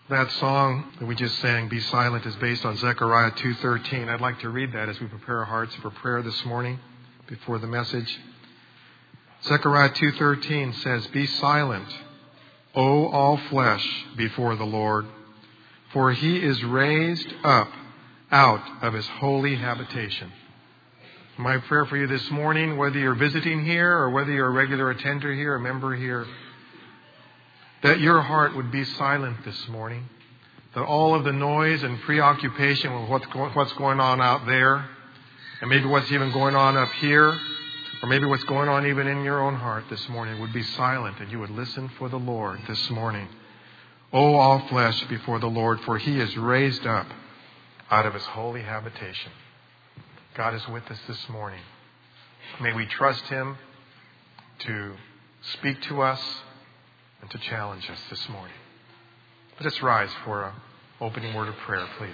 That song that we just sang, Be Silent, is based on Zechariah 2:13. I'd like to read that as we prepare our hearts for prayer this morning before the message. Zechariah 2:13 says, Be silent, O all flesh, before the Lord, for he is raised up out of his holy habitation. My prayer for you this morning, whether you're visiting here or whether you're a regular attender here, a member here, that your heart would be silent this morning. That all of the noise and preoccupation with what's going on out there, and maybe what's even going on up here, or maybe what's going on even in your own heart this morning, would be silent, and you would listen for the Lord this morning. O all flesh before the Lord, for he is raised up out of his holy habitation. God is with us this morning. May we trust him to speak to us and to challenge us this morning. Let us rise for an opening word of prayer, please.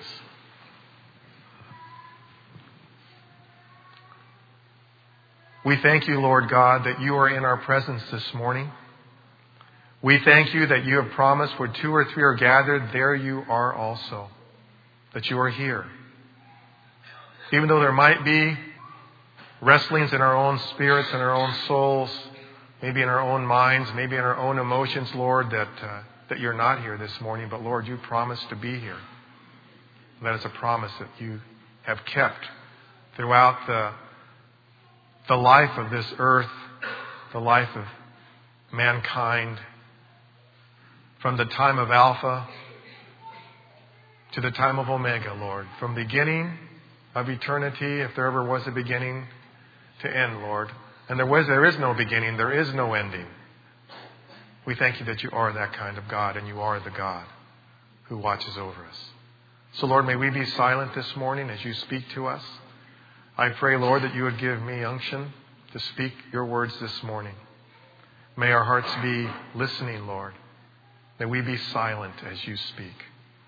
We thank you, Lord God, that you are in our presence this morning. We thank you that you have promised where 2 or 3 are gathered, there you are also. That you are here. Even though there might be wrestlings in our own spirits and our own souls, maybe in our own minds, maybe in our own emotions, Lord, that you're not here this morning. But Lord, you promised to be here. And that is a promise that you have kept throughout the life of this earth, the life of mankind, from the time of Alpha to the time of Omega, Lord. From beginning of eternity, if there ever was a beginning, to end, Lord. And there is no beginning, there is no ending. We thank you that you are that kind of God, and you are the God who watches over us. So, Lord, may we be silent this morning as you speak to us. I pray, Lord, that you would give me unction to speak your words this morning. May our hearts be listening, Lord. May we be silent as you speak.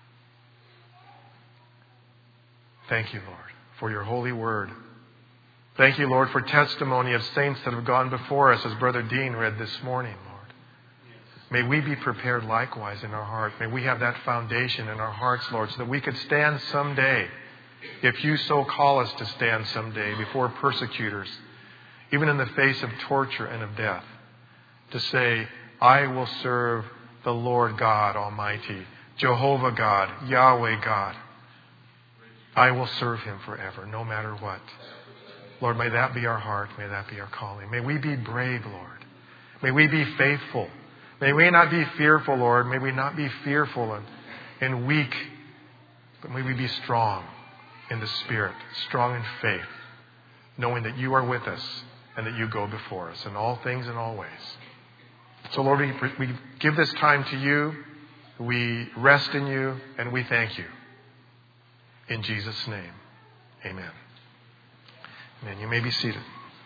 Thank you, Lord, for your holy word. Thank you, Lord, for testimony of saints that have gone before us, as Brother Dean read this morning, Lord. May we be prepared likewise in our heart. May we have that foundation in our hearts, Lord, so that we could stand someday, if you so call us to stand someday, before persecutors, even in the face of torture and of death, to say, I will serve the Lord God Almighty, Jehovah God, Yahweh God. I will serve him forever, no matter what. Lord, may that be our heart. May that be our calling. May we be brave, Lord. May we be faithful. May we not be fearful, Lord. May we not be fearful and weak, but may we be strong in the Spirit, strong in faith, knowing that you are with us and that you go before us in all things and all ways. So, Lord, we give this time to you. We rest in you, and we thank you. In Jesus' name, amen. Amen. You may be seated.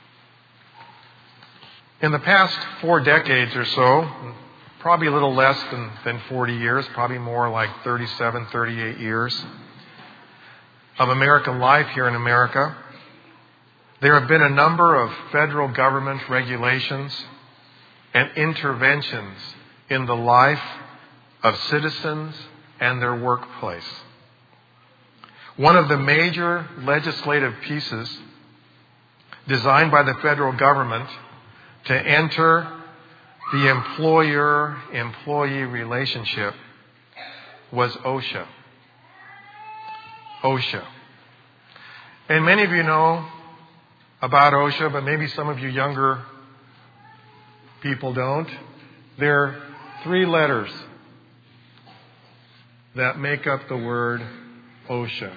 In the past 4 decades or so, probably a little less than 40 years, probably more like 37, 38 years of American life here in America, there have been a number of federal government regulations and interventions in the life of citizens and their workplace. One of the major legislative pieces designed by the federal government to enter the employer-employee relationship was OSHA. OSHA. And many of you know about OSHA, but maybe some of you younger people don't. There are 3 letters that make up the word OSHA.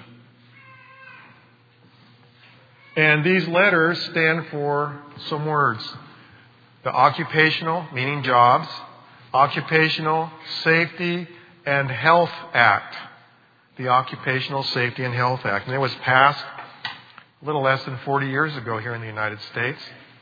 And these letters stand for some words. The Occupational, meaning jobs, Occupational Safety and Health Act. The Occupational Safety and Health Act. And it was passed a little less than 40 years ago here in the United States.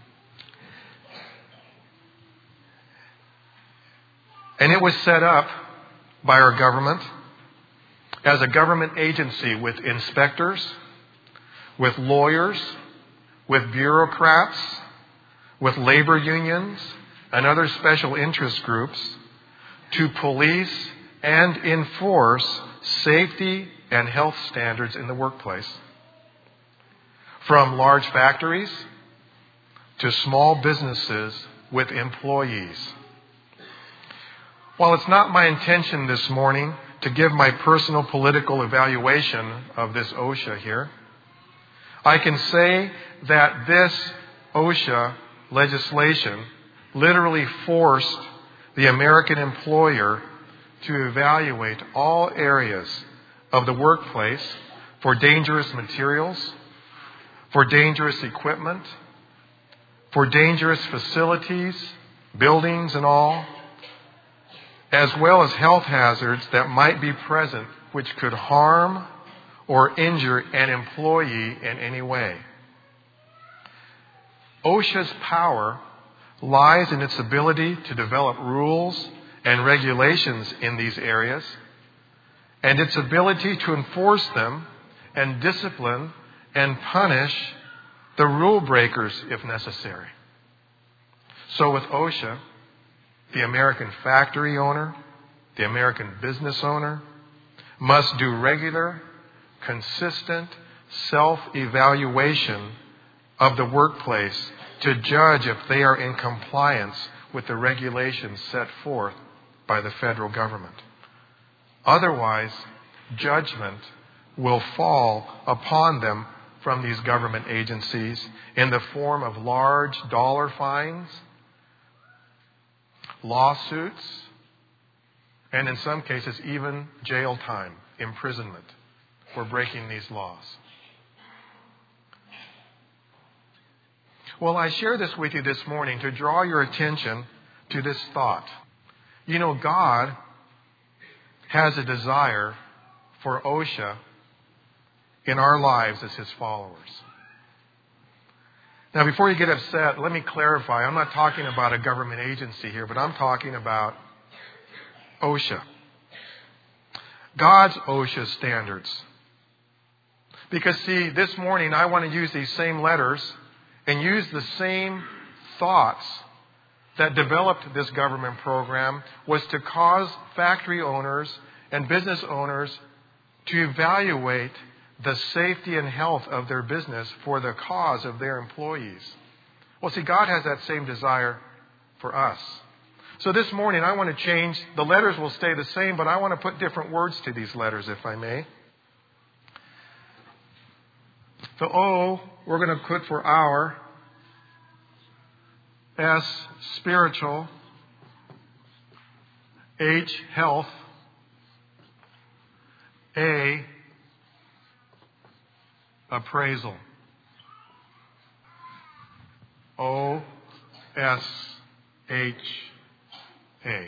And it was set up by our government as a government agency with inspectors, with lawyers, with bureaucrats, with labor unions and other special interest groups to police and enforce safety and health standards in the workplace. From large factories to small businesses with employees. While it's not my intention this morning to give my personal political evaluation of this OSHA here, I can say that this OSHA legislation literally forced the American employer to evaluate all areas of the workplace for dangerous materials, for dangerous equipment, for dangerous facilities, buildings and all, as well as health hazards that might be present which could harm or injure an employee in any way. OSHA's power lies in its ability to develop rules and regulations in these areas, and its ability to enforce them and discipline and punish the rule breakers if necessary. So with OSHA, the American factory owner, the American business owner, must do regular, consistent self-evaluation of the workplace to judge if they are in compliance with the regulations set forth by the federal government. Otherwise, judgment will fall upon them from these government agencies in the form of large dollar fines, lawsuits, and in some cases even jail time, imprisonment for breaking these laws. Well, I share this with you this morning to draw your attention to this thought. You know, God has a desire for OSHA in our lives as His followers. Now, before you get upset, let me clarify. I'm not talking about a government agency here, but I'm talking about OSHA. God's OSHA standards. Because, see, this morning I want to use these same letters and use the same thoughts that developed this government program was to cause factory owners and business owners to evaluate the safety and health of their business for the cause of their employees. Well, see, God has that same desire for us. So this morning I want to change. The letters will stay the same, but I want to put different words to these letters, if I may. The O, we're going to put for our. S, spiritual. H, health. A, appraisal. O, S, H, A. In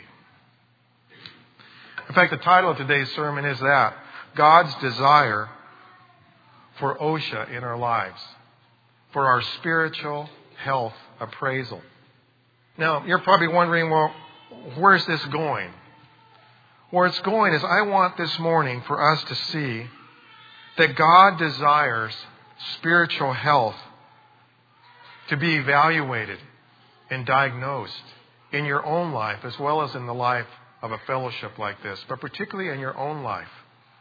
fact, the title of today's sermon is that, God's desire for OSHA in our lives, for our spiritual health appraisal. Now, you're probably wondering, well, where's this going? Where it's going is I want this morning for us to see that God desires spiritual health to be evaluated and diagnosed in your own life as well as in the life of a fellowship like this, but particularly in your own life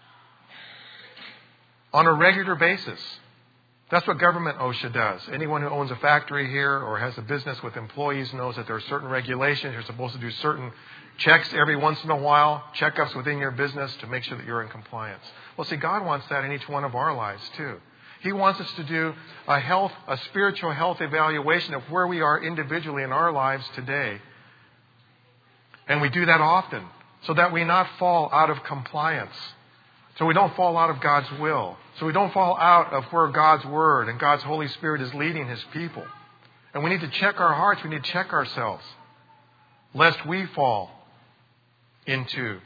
on a regular basis. That's what government OSHA does. Anyone who owns a factory here or has a business with employees knows that there are certain regulations. You're supposed to do certain checks every once in a while, checkups within your business to make sure that you're in compliance. Well, see, God wants that in each one of our lives too. He wants us to do a spiritual health evaluation of where we are individually in our lives today. And we do that often so that we not fall out of compliance. So we don't fall out of God's will. So we don't fall out of where God's Word and God's Holy Spirit is leading His people. And we need to check our hearts. We need to check ourselves, lest we fall into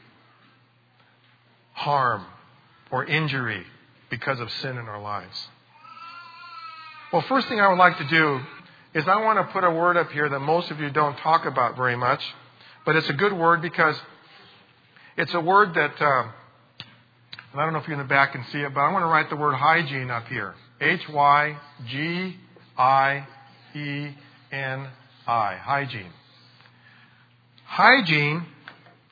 harm or injury because of sin in our lives. Well, first thing I would like to do is I want to put a word up here that most of you don't talk about very much. But it's a good word because it's a word that... I don't know if you in the back can see it, but I want to write the word hygiene up here. Hygieni. Hygiene. Hygiene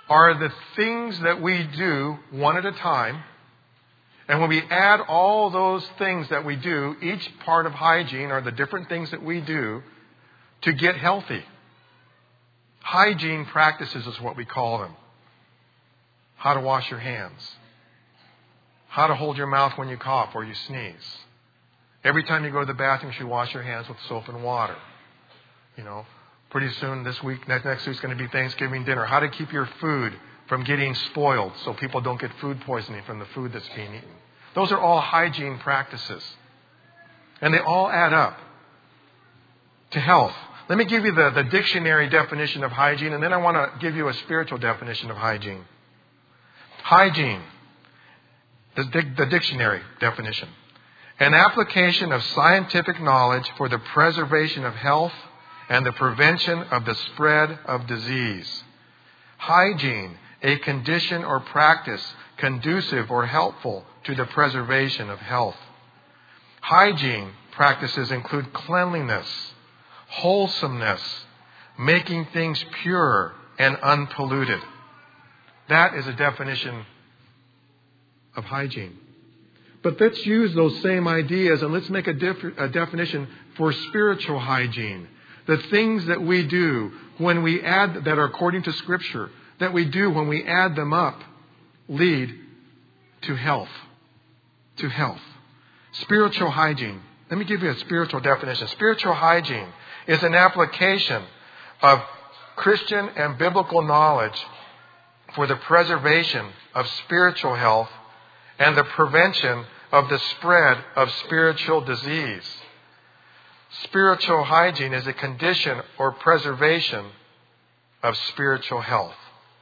are the things that we do one at a time. And when we add all those things that we do, each part of hygiene are the different things that we do to get healthy. Hygiene practices is what we call them. How to wash your hands. How to hold your mouth when you cough or you sneeze. Every time you go to the bathroom, you should wash your hands with soap and water. Pretty soon this week, next week's going to be Thanksgiving dinner. How to keep your food from getting spoiled so people don't get food poisoning from the food that's being eaten. Those are all hygiene practices. And they all add up to health. Let me give you the dictionary definition of hygiene, and then I want to give you a spiritual definition of hygiene. Hygiene, the dictionary definition. An application of scientific knowledge for the preservation of health and the prevention of the spread of disease. Hygiene, a condition or practice conducive or helpful to the preservation of health. Hygiene practices include cleanliness, wholesomeness, making things pure and unpolluted. That is a definition of hygiene. But let's use those same ideas and let's make a definition for spiritual hygiene. The things that we do when we add, that are according to Scripture, that we do when we add them up, lead to health. To health. Spiritual hygiene. Let me give you a spiritual definition. Spiritual hygiene is an application of Christian and biblical knowledge for the preservation of spiritual health and the prevention of the spread of spiritual disease. Spiritual hygiene is a condition or preservation of spiritual health.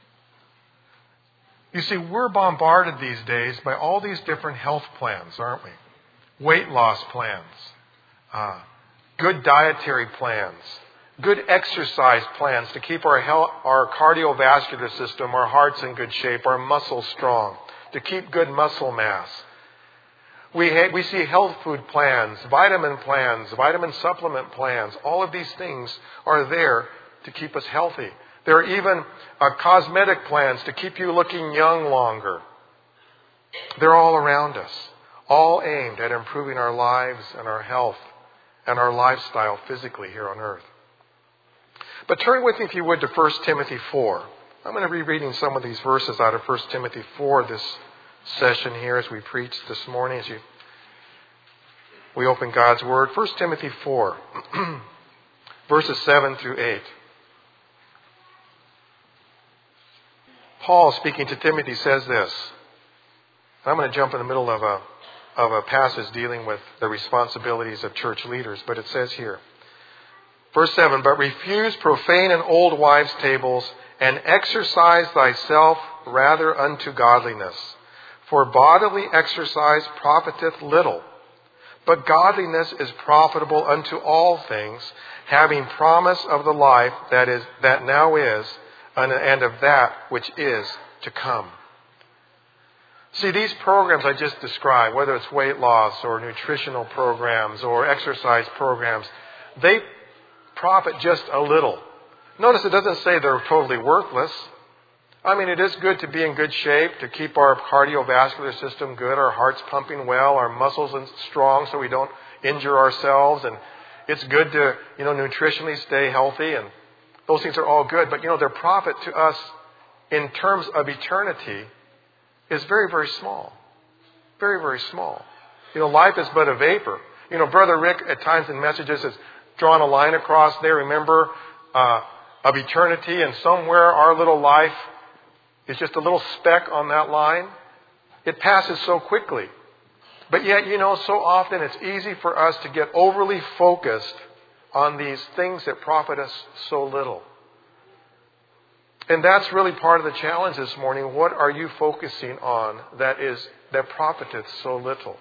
You see, we're bombarded these days by all these different health plans, aren't we? Weight loss plans, good dietary plans, good exercise plans to keep our cardiovascular system, our hearts in good shape, our muscles strong, to keep good muscle mass. We see health food plans, vitamin supplement plans. All of these things are there to keep us healthy. There are even cosmetic plans to keep you looking young longer. They're all around us, all aimed at improving our lives and our health and our lifestyle physically here on earth. But turn with me, if you would, to 1 Timothy 4. I'm going to be reading some of these verses out of 1 Timothy 4 this session here as we preach this morning, as we open God's Word. 1 Timothy 4, verses 7 through 8. Paul, speaking to Timothy, says this. I'm going to jump in the middle of a passage dealing with the responsibilities of church leaders, but it says here, verse 7, "But refuse profane and old wives' tables, and exercise thyself rather unto godliness. For bodily exercise profiteth little, but godliness is profitable unto all things, having promise of the life that now is, and of that which is to come." See, these programs I just described, whether it's weight loss or nutritional programs or exercise programs, they profit just a little. Notice it doesn't say they're totally worthless. I mean, it is good to be in good shape, to keep our cardiovascular system good, our hearts pumping well, our muscles strong so we don't injure ourselves. And it's good to, nutritionally stay healthy. And those things are all good. But, their profit to us in terms of eternity is very, very small. Very, very small. Life is but a vapor. Brother Rick at times in messages has drawn a line across there, remember, of eternity. And somewhere our little life is just a little speck on that line. It passes so quickly. But yet, so often it's easy for us to get overly focused on these things that profit us so little. And that's really part of the challenge this morning. What are you focusing on that profiteth so little?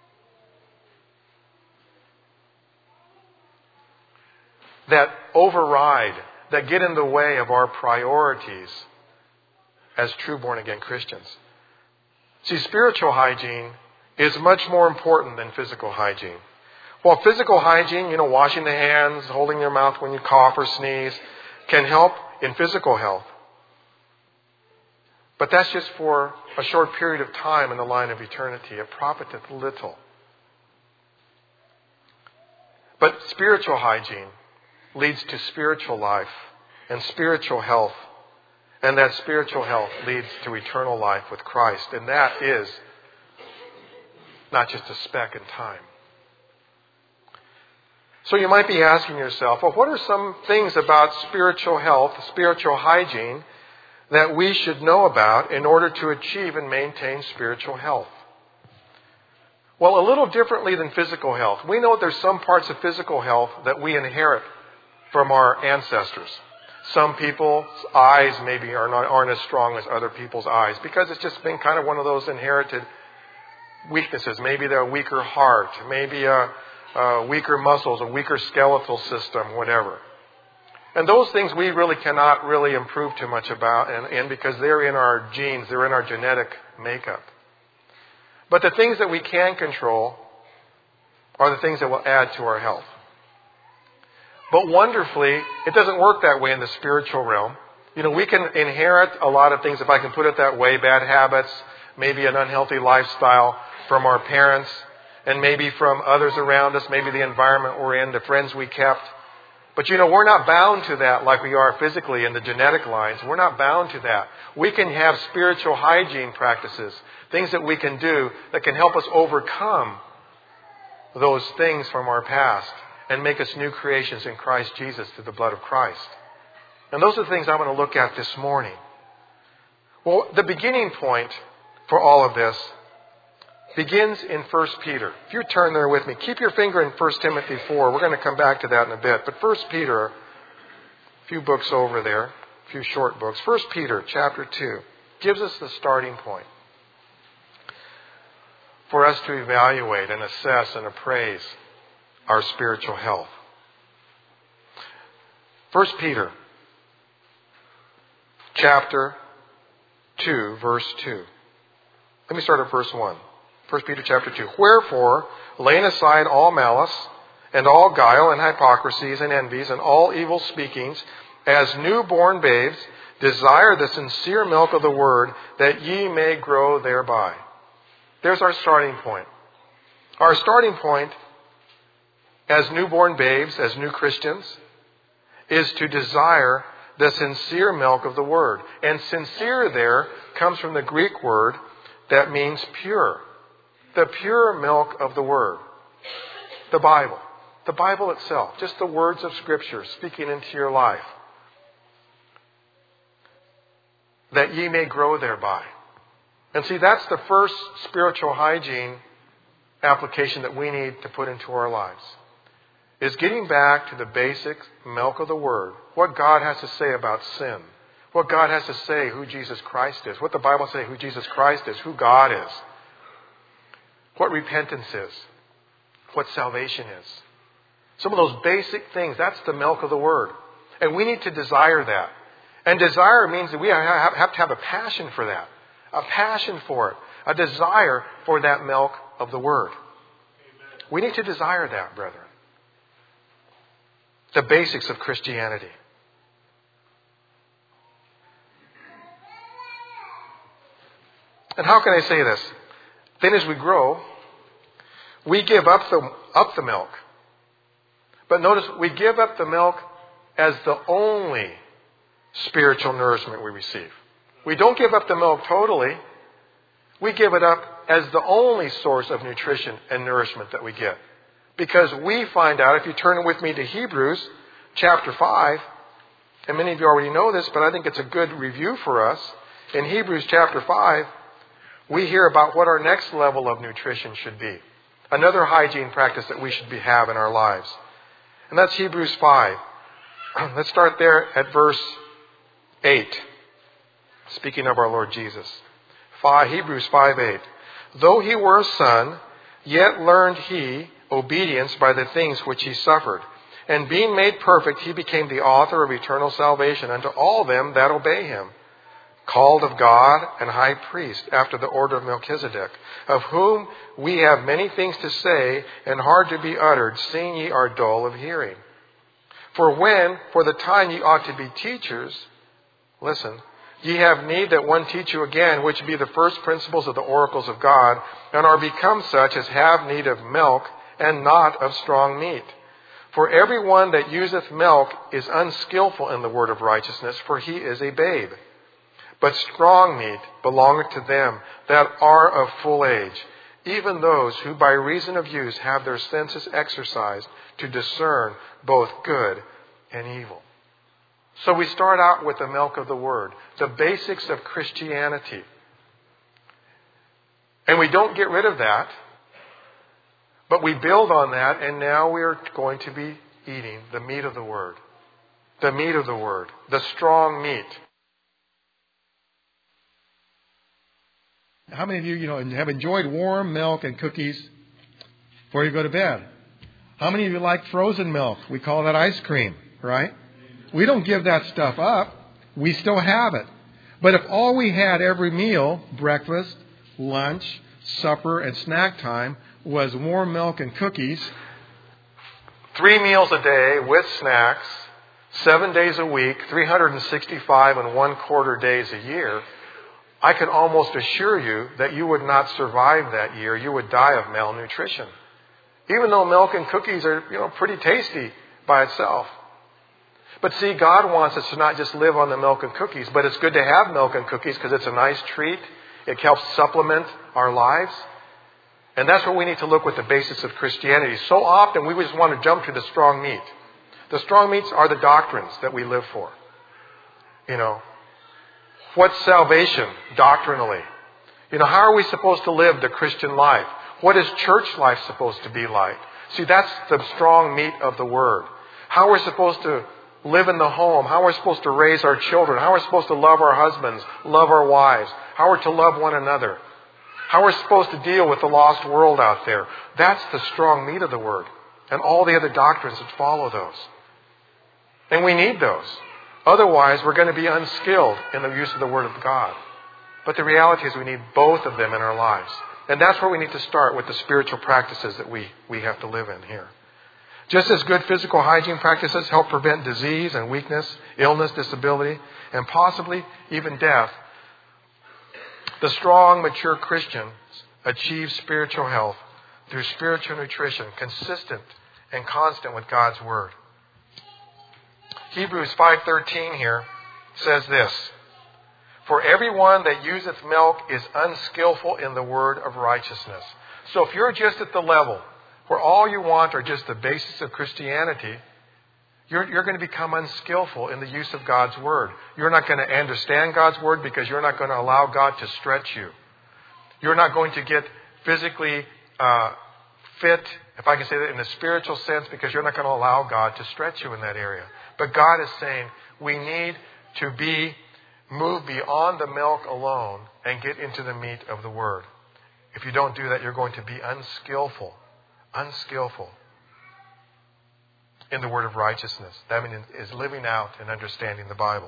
That override, that get in the way of our priorities as true born-again Christians. See, spiritual hygiene is much more important than physical hygiene. While physical hygiene, washing the hands, holding your mouth when you cough or sneeze, can help in physical health. But that's just for a short period of time in the line of eternity. It profiteth little. But spiritual hygiene leads to spiritual life and spiritual health. And that spiritual health leads to eternal life with Christ. And that is not just a speck in time. So you might be asking yourself, well, what are some things about spiritual health, spiritual hygiene, that we should know about in order to achieve and maintain spiritual health? Well, a little differently than physical health. We know there's some parts of physical health that we inherit from our ancestors. Some people's eyes maybe aren't as strong as other people's eyes because it's just been kind of one of those inherited weaknesses. Maybe they're a weaker heart, maybe weaker muscles, a weaker skeletal system, whatever. And those things we really cannot really improve too much about, and because they're in our genes, they're in our genetic makeup. But the things that we can control are the things that will add to our health. But wonderfully, it doesn't work that way in the spiritual realm. You know, we can inherit a lot of things, if I can put it that way, bad habits, maybe an unhealthy lifestyle from our parents, and maybe from others around us, maybe the environment we're in, the friends we kept. But you know, we're not bound to that like we are physically in the genetic lines. We're not bound to that. We can have spiritual hygiene practices, things that we can do that can help us overcome those things from our past and make us new creations in Christ Jesus through the blood of Christ. And those are the things I want to look at this morning. Well, the beginning point for all of this begins in 1 Peter. If you turn there with me, keep your finger in 1 Timothy 4. We're going to come back to that in a bit. But 1 Peter, a few books over there, a few short books. 1 Peter chapter 2 gives us the starting point for us to evaluate and assess and appraise our spiritual health. 1 Peter chapter 2, verse 2. Let me start at verse 1. 1 Peter chapter 2. Wherefore, laying aside all malice, and all guile, and hypocrisies, and envies, and all evil speakings, as newborn babes, desire the sincere milk of the word, that ye may grow thereby. There's our starting point. Our starting point as newborn babes, as new Christians, is to desire the sincere milk of the word. And sincere there comes from the Greek word that means pure. The pure milk of the Word. The Bible. The Bible itself. Just the words of Scripture speaking into your life. That ye may grow thereby. And see, that's the first spiritual hygiene application that we need to put into our lives. Is getting back to the basic milk of the Word. What God has to say about sin. What God has to say who Jesus Christ is. What the Bible says who Jesus Christ is. Who God is. What repentance is. What salvation is. Some of those basic things, that's the milk of the Word. And we need to desire that. And desire means that we have to have a passion for that. A passion for it. A desire for that milk of the Word. Amen. We need to desire that, brethren. The basics of Christianity. And how can I say this? Then as we grow, we give up the milk. But notice, we give up the milk as the only spiritual nourishment we receive. We don't give up the milk totally. We give it up as the only source of nutrition and nourishment that we get. Because we find out, if you turn with me to Hebrews chapter 5, and many of you already know this, but I think it's a good review for us. In Hebrews chapter 5, we hear about what our next level of nutrition should be. Another hygiene practice that we should have in our lives. And that's Hebrews 5. Let's start there at verse 8. Speaking of our Lord Jesus. Hebrews 5:8. Though he were a son, yet learned he obedience by the things which he suffered. And being made perfect, he became the author of eternal salvation unto all them that obey him. Called of God and high priest after the order of Melchizedek, of whom we have many things to say and hard to be uttered, seeing ye are dull of hearing. For when, for the time ye ought to be teachers, listen, Ye have need that one teach you again, which be the first principles of the oracles of God, and are become such as have need of milk, and not of strong meat. For every one that useth milk is unskillful in the word of righteousness, for he is a babe. But strong meat belongeth to them that are of full age, even those who by reason of use have their senses exercised to discern both good and evil. So we start out with the milk of the Word, the basics of Christianity. And we don't get rid of that, but we build on that, and now we are going to be eating the meat of the Word. The meat of the Word, the strong meat. How many of you, have enjoyed warm milk and cookies before you go to bed? How many of you like frozen milk? We call that ice cream, right? We don't give that stuff up. We still have it. But if all we had every meal, breakfast, lunch, supper, and snack time, was warm milk and cookies, 3 meals a day with snacks, 7 days a week, 365 and 1/4 days a year, I can almost assure you that you would not survive that year. You would die of malnutrition. Even though milk and cookies are, pretty tasty by itself. But see, God wants us to not just live on the milk and cookies, but it's good to have milk and cookies because it's a nice treat. It helps supplement our lives. And that's what we need to look with the basis of Christianity. So often we just want to jump to the strong meat. The strong meats are the doctrines that we live for. What's salvation doctrinally? How are we supposed to live the Christian life? What is church life supposed to be like? See, that's the strong meat of the Word. How we're supposed to live in the home, how we're supposed to raise our children, how we're supposed to love our husbands, love our wives, how we're to love one another, how we're supposed to deal with the lost world out there. That's the strong meat of the Word. And all the other doctrines that follow those. And we need those. Otherwise, we're going to be unskilled in the use of the Word of God. But the reality is we need both of them in our lives. And that's where we need to start with the spiritual practices that we have to live in here. Just as good physical hygiene practices help prevent disease and weakness, illness, disability, and possibly even death, the strong, mature Christians achieve spiritual health through spiritual nutrition, consistent and constant with God's Word. Hebrews 5:13 here says this, For everyone that useth milk is unskillful in the word of righteousness. So if you're just at the level where all you want are just the basis of Christianity, you're going to become unskillful in the use of God's Word. You're not going to understand God's Word because you're not going to allow God to stretch you. You're not going to get physically fit, if I can say that in a spiritual sense, because you're not going to allow God to stretch you in that area. But God is saying we need to move beyond the milk alone and get into the meat of the Word. If you don't do that, you're going to be unskillful in the word of righteousness. That means is living out and understanding the Bible.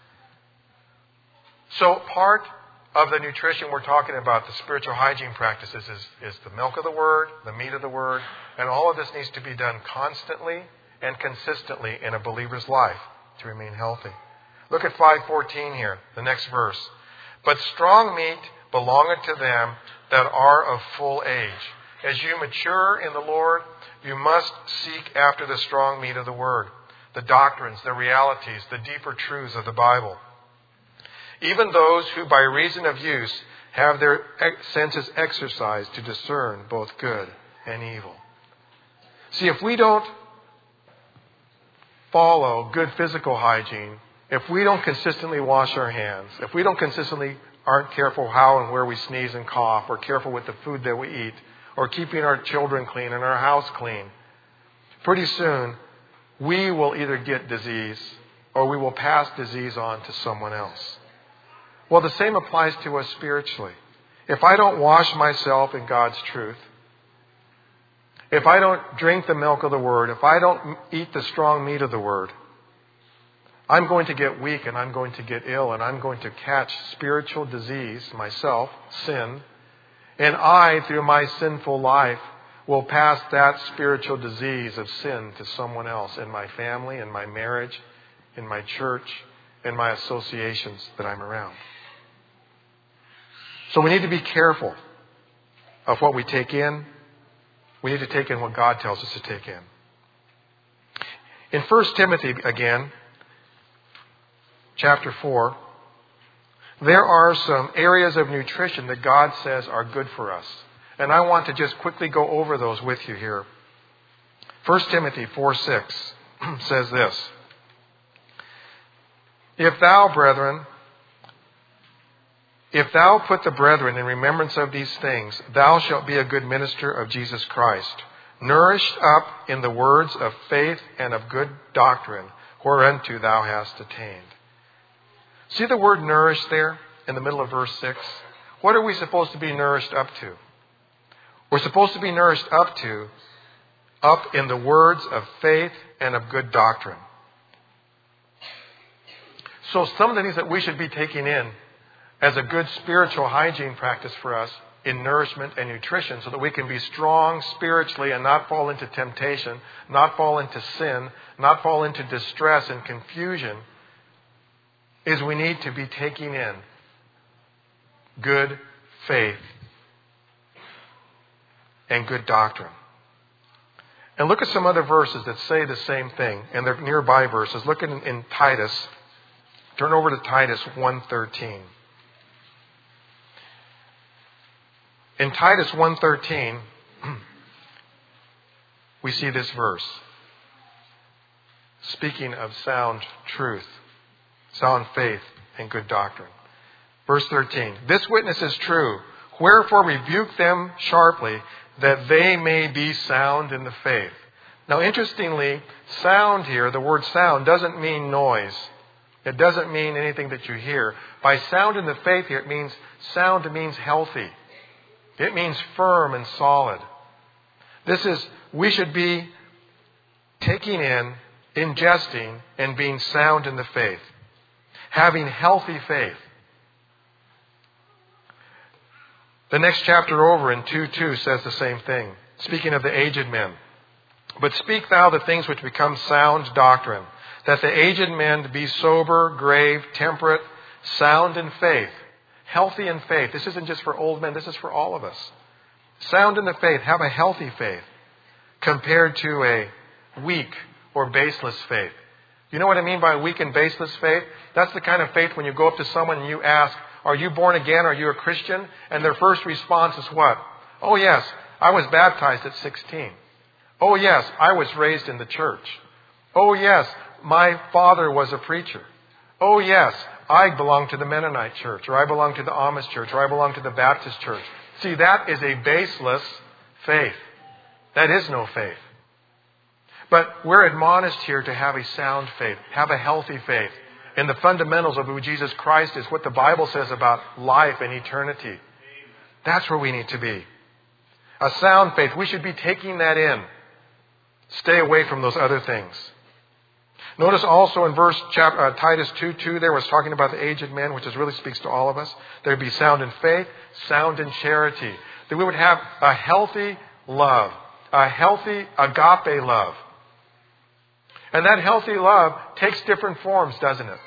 So part of the nutrition we're talking about, the spiritual hygiene practices, is the milk of the Word, the meat of the Word, and all of this needs to be done constantly and consistently in a believer's life to remain healthy. Look at 5:14 here, the next verse. But strong meat belongeth to them that are of full age. As you mature in the Lord, you must seek after the strong meat of the Word, the doctrines, the realities, the deeper truths of the Bible. Even those who by reason of use have their senses exercised to discern both good and evil. See, if we don't follow good physical hygiene, if we don't consistently wash our hands, if we don't consistently aren't careful how and where we sneeze and cough, or careful with the food that we eat, or keeping our children clean and our house clean, pretty soon we will either get disease or we will pass disease on to someone else. Well, the same applies to us spiritually. If I don't wash myself in God's truth, if I don't drink the milk of the Word, if I don't eat the strong meat of the Word, I'm going to get weak and I'm going to get ill and I'm going to catch spiritual disease myself, sin, and I, through my sinful life, will pass that spiritual disease of sin to someone else in my family, in my marriage, in my church, and my associations that I'm around. So we need to be careful of what we take in. We need to take in what God tells us to take in. In 1 Timothy, again, chapter 4, there are some areas of nutrition that God says are good for us. And I want to just quickly go over those with you here. 1 Timothy 4:6 says this. If thou put the brethren in remembrance of these things, thou shalt be a good minister of Jesus Christ, nourished up in the words of faith and of good doctrine, whereunto thou hast attained. See the word nourished there in the middle of verse 6? What are we supposed to be nourished up to? We're supposed to be nourished up in the words of faith and of good doctrine. So some of the things that we should be taking in as a good spiritual hygiene practice for us in nourishment and nutrition so that we can be strong spiritually and not fall into temptation, not fall into sin, not fall into distress and confusion, is we need to be taking in good faith and good doctrine. And look at some other verses that say the same thing, and they're nearby verses. Look in Titus. Turn over to Titus 1:13. In Titus 1:13, we see this verse. Speaking of sound truth, sound faith, and good doctrine. Verse 13. This witness is true. Wherefore rebuke them sharply, that they may be sound in the faith. Now, interestingly, sound here, the word sound, doesn't mean noise. It doesn't mean anything that you hear. By sound in the faith here, sound means healthy. It means firm and solid. We should be taking in, ingesting, and being sound in the faith. Having healthy faith. The next chapter over in 2:2 says the same thing. Speaking of the aged men. But speak thou the things which become sound doctrine, that the aged men be sober, grave, temperate, sound in faith, healthy in faith. This isn't just for old men, this is for all of us. Sound in the faith, have a healthy faith, compared to a weak or baseless faith. You know what I mean by weak and baseless faith? That's the kind of faith when you go up to someone and you ask, are you born again? Are you a Christian? And their first response is what? Oh yes, I was baptized at 16. Oh yes, I was raised in the church. Oh yes, my father was a preacher. Oh yes, I belong to the Mennonite church, or I belong to the Amish church, or I belong to the Baptist church. See, that is a baseless faith. That is no faith. But we're admonished here to have a sound faith, have a healthy faith. And the fundamentals of who Jesus Christ is, what the Bible says about life and eternity. That's where we need to be. A sound faith. We should be taking that in. Stay away from those other things. Notice also in Titus 2:2 there was talking about the aged men, which really speaks to all of us. There would be sound in faith, sound in charity. That we would have a healthy love, a healthy agape love. And that healthy love takes different forms, doesn't it?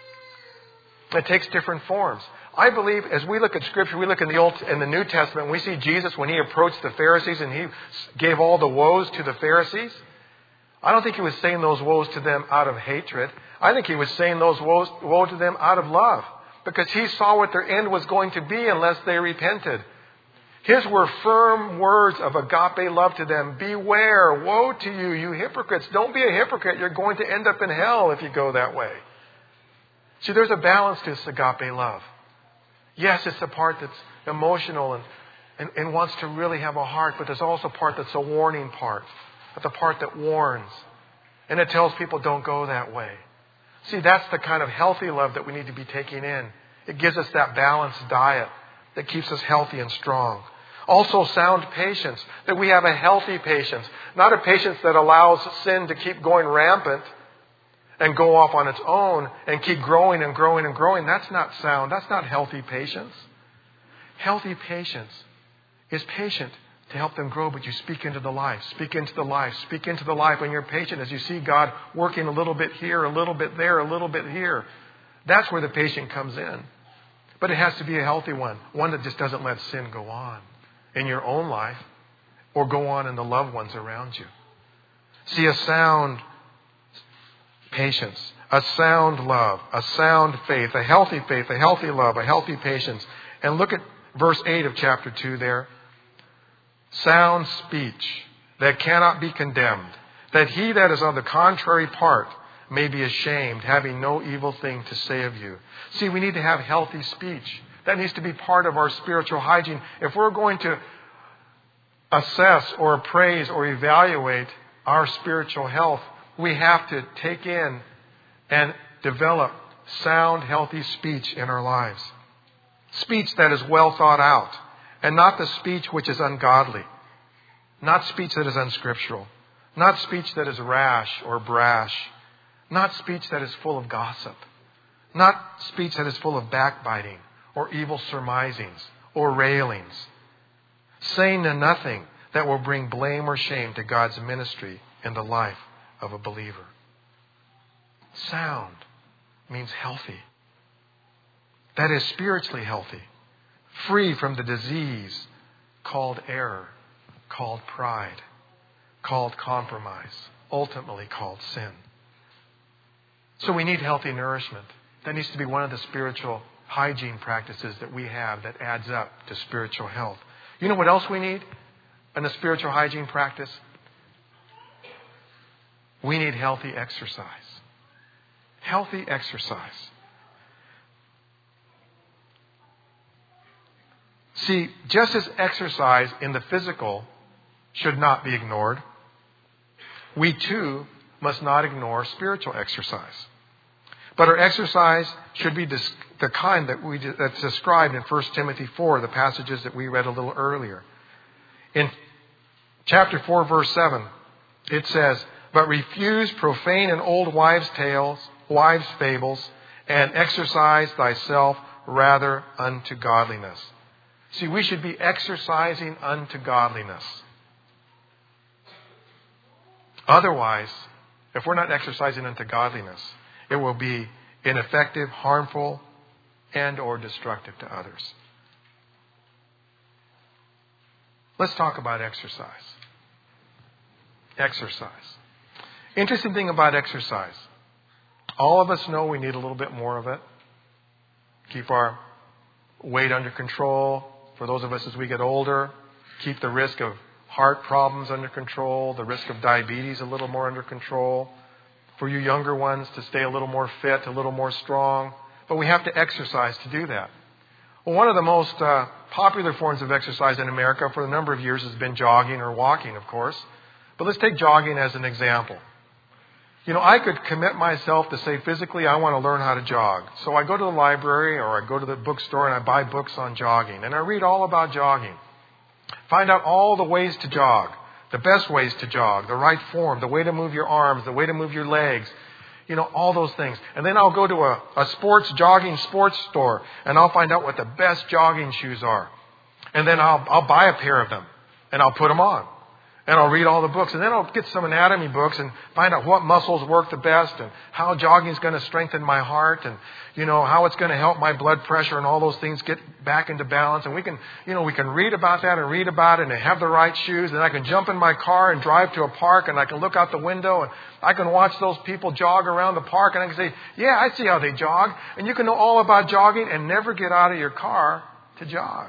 It takes different forms. I believe as we look at Scripture, we look in the New Testament, we see Jesus when He approached the Pharisees and He gave all the woes to the Pharisees. I don't think He was saying those woes to them out of hatred. I think He was saying those woes to them out of love. Because He saw what their end was going to be unless they repented. His were firm words of agape love to them. Beware, woe to you, you hypocrites. Don't be a hypocrite. You're going to end up in hell if you go that way. See, there's a balance to this agape love. Yes, it's the part that's emotional and wants to really have a heart, but there's also a part that's a warning part. The part that warns. And it tells people don't go that way. See, that's the kind of healthy love that we need to be taking in. It gives us that balanced diet that keeps us healthy and strong. Also sound patience, that we have a healthy patience. Not a patience that allows sin to keep going rampant and go off on its own and keep growing and growing and growing. That's not sound. That's not healthy patience. Healthy patience is patient to help them grow, but you speak into the life. Speak into the life. Speak into the life when you're patient as you see God working a little bit here, a little bit there, a little bit here. That's where the patient comes in. But it has to be a healthy one that just doesn't let sin go on in your own life or go on in the loved ones around you. See, a sound patience, a sound love, a sound faith, a healthy love, a healthy patience. And look at verse 8 of chapter 2 there. Sound speech that cannot be condemned, that he that is on the contrary part may be ashamed, having no evil thing to say of you. See, we need to have healthy speech. That needs to be part of our spiritual hygiene. If we're going to assess or appraise or evaluate our spiritual health, we have to take in and develop sound, healthy speech in our lives. Speech that is well thought out, and not the speech which is ungodly. Not speech that is unscriptural. Not speech that is rash or brash. Not speech that is full of gossip. Not speech that is full of backbiting or evil surmisings or railings. Saying nothing that will bring blame or shame to God's ministry in the life of a believer. Sound means healthy. That is spiritually healthy. Free from the disease called error, called pride, called compromise, ultimately called sin. So we need healthy nourishment. That needs to be one of the spiritual hygiene practices that we have that adds up to spiritual health. You know what else we need in a spiritual hygiene practice? We need healthy exercise. Healthy exercise. See, just as exercise in the physical should not be ignored, we too must not ignore spiritual exercise. But our exercise should be the kind that's described in 1 Timothy 4, the passages that we read a little earlier. In chapter 4, verse 7, it says, "But refuse profane and old wives' tales, wives' fables, and exercise thyself rather unto godliness." See, we should be exercising unto godliness. Otherwise, if we're not exercising unto godliness, it will be ineffective, harmful, and or destructive to others. Let's talk about exercise. Exercise. Interesting thing about exercise. All of us know we need a little bit more of it. Keep our weight under control. For those of us as we get older, keep the risk of heart problems under control, the risk of diabetes a little more under control. For you younger ones to stay a little more fit, a little more strong. But we have to exercise to do that. Well, one of the most popular forms of exercise in America for a number of years has been jogging or walking, of course. But let's take jogging as an example. You know, I could commit myself to say physically I want to learn how to jog. So I go to the library or I go to the bookstore and I buy books on jogging. And I read all about jogging. Find out all the ways to jog. The best ways to jog, the right form, the way to move your arms, the way to move your legs, you know, all those things. And then I'll go to a jogging sports store and I'll find out what the best jogging shoes are. And then I'll buy a pair of them and I'll put them on. And I'll read all the books. And then I'll get some anatomy books and find out what muscles work the best and how jogging is going to strengthen my heart and, you know, how it's going to help my blood pressure and all those things get back into balance. And we can read about that and read about it and have the right shoes. And I can jump in my car and drive to a park and I can look out the window and I can watch those people jog around the park and I can say, yeah, I see how they jog. And you can know all about jogging and never get out of your car to jog.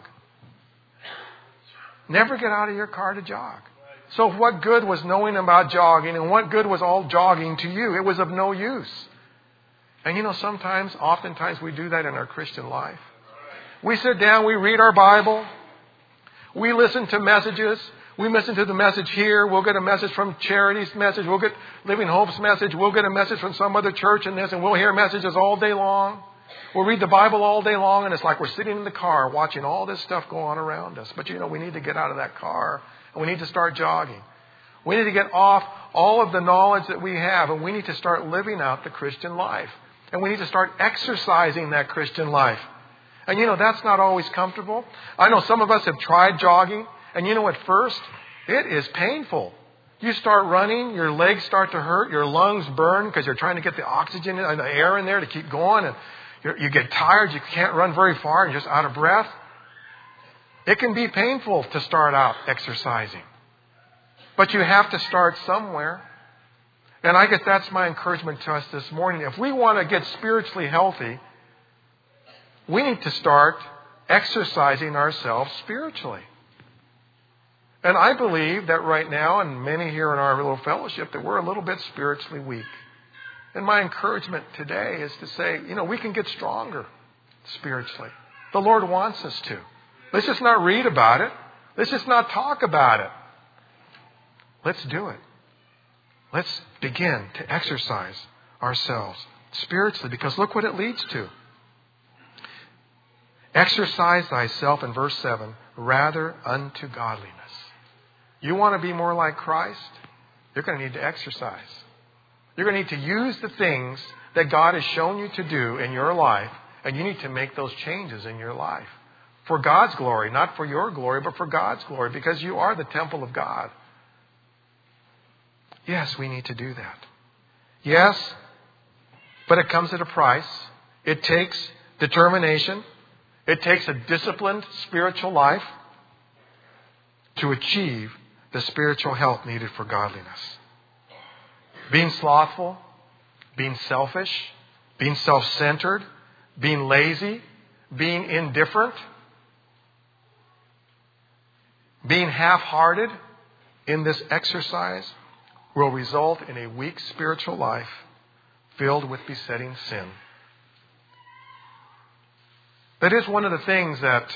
Never get out of your car to jog. So what good was knowing about jogging and what good was all jogging to you? It was of no use. And you know, oftentimes we do that in our Christian life. We sit down, we read our Bible, we listen to messages, we listen to the message here, we'll get a message from Charity's message, we'll get Living Hope's message, we'll get a message from some other church in this, and we'll hear messages all day long. We'll read the Bible all day long, and it's like we're sitting in the car watching all this stuff go on around us. But you know, we need to get out of that car. And we need to start jogging. We need to get off all of the knowledge that we have. And we need to start living out the Christian life. And we need to start exercising that Christian life. And you know, that's not always comfortable. I know some of us have tried jogging. And you know, at first, it is painful. You start running, your legs start to hurt, your lungs burn because you're trying to get the oxygen and the air in there to keep going. And you get tired, you can't run very far, and you're just out of breath. It can be painful to start out exercising. But you have to start somewhere. And I guess that's my encouragement to us this morning. If we want to get spiritually healthy, we need to start exercising ourselves spiritually. And I believe that right now, and many here in our little fellowship, that we're a little bit spiritually weak. And my encouragement today is to say, we can get stronger spiritually. The Lord wants us to. Let's just not read about it. Let's just not talk about it. Let's do it. Let's begin to exercise ourselves spiritually, because look what it leads to. Exercise thyself, in verse 7, rather unto godliness. You want to be more like Christ? You're going to need to exercise. You're going to need to use the things that God has shown you to do in your life, and you need to make those changes in your life. For God's glory, not for your glory, but for God's glory, because you are the temple of God. Yes, we need to do that. Yes, but it comes at a price. It takes determination. It takes a disciplined spiritual life to achieve the spiritual health needed for godliness. Being slothful, being selfish, being self-centered, being lazy, being indifferent, being half-hearted in this exercise will result in a weak spiritual life filled with besetting sin. That is one of the things that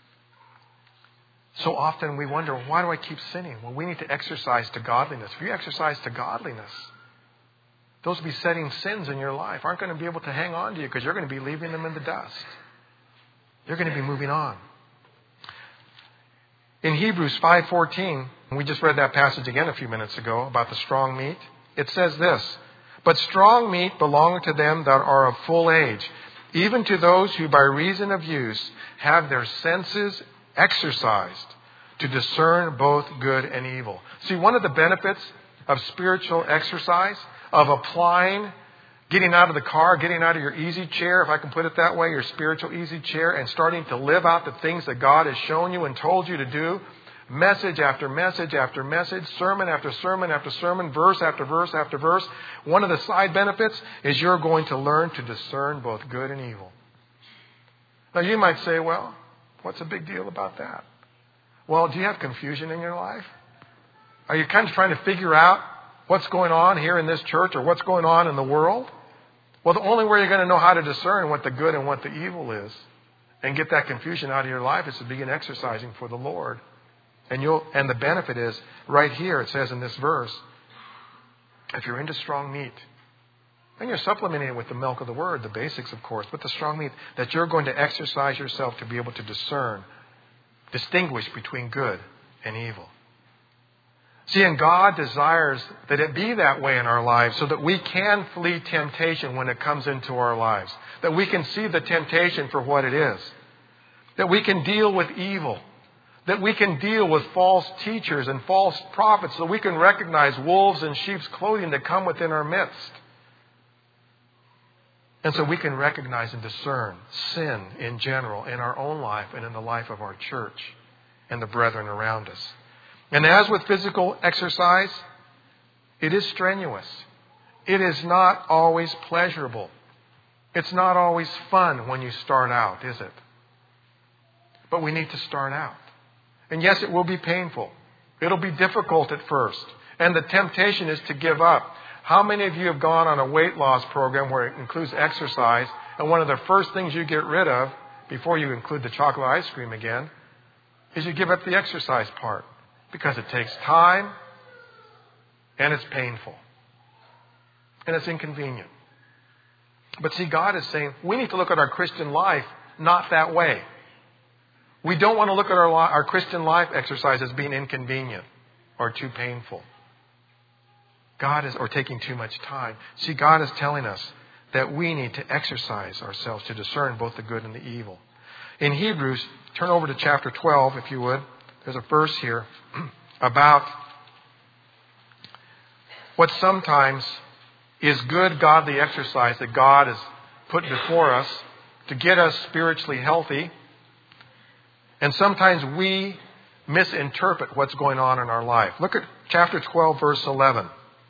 so often we wonder, why do I keep sinning? Well, we need to exercise to godliness. If you exercise to godliness, those besetting sins in your life aren't going to be able to hang on to you, because you're going to be leaving them in the dust. You're going to be moving on. In Hebrews 5:14, we just read that passage again a few minutes ago about the strong meat. It says this, but strong meat belongeth to them that are of full age, even to those who by reason of use have their senses exercised to discern both good and evil. See, one of the benefits of spiritual exercise, of applying, getting out of the car, getting out of your easy chair, if I can put it that way, your spiritual easy chair, and starting to live out the things that God has shown you and told you to do, message after message after message, sermon after sermon after sermon, verse after verse after verse. One of the side benefits is you're going to learn to discern both good and evil. Now you might say, well, what's the big deal about that? Well, do you have confusion in your life? Are you kind of trying to figure out what's going on here in this church or what's going on in the world? Well, the only way you're going to know how to discern what the good and what the evil is and get that confusion out of your life is to begin exercising for the Lord. And the benefit is, right here, it says in this verse, if you're into strong meat, and you're supplementing it with the milk of the Word, the basics, of course, but the strong meat, that you're going to exercise yourself to be able to discern, distinguish between good and evil. See, and God desires that it be that way in our lives so that we can flee temptation when it comes into our lives. That we can see the temptation for what it is. That we can deal with evil. That we can deal with false teachers and false prophets. So we can recognize wolves in sheep's clothing that come within our midst. And so we can recognize and discern sin in general in our own life and in the life of our church and the brethren around us. And as with physical exercise, it is strenuous. It is not always pleasurable. It's not always fun when you start out, is it? But we need to start out. And yes, it will be painful. It'll be difficult at first. And the temptation is to give up. How many of you have gone on a weight loss program where it includes exercise, and one of the first things you get rid of, before you include the chocolate ice cream again, is you give up the exercise part? Because it takes time, and it's painful, and it's inconvenient. But see, God is saying we need to look at our Christian life not that way. We don't want to look at our Christian life exercise as being inconvenient or too painful. Or taking too much time. See, God is telling us that we need to exercise ourselves to discern both the good and the evil. In Hebrews, turn over to chapter 12, if you would. There's a verse here about what sometimes is good godly exercise that God has put before us to get us spiritually healthy. And sometimes we misinterpret what's going on in our life. Look at chapter 12, verse 11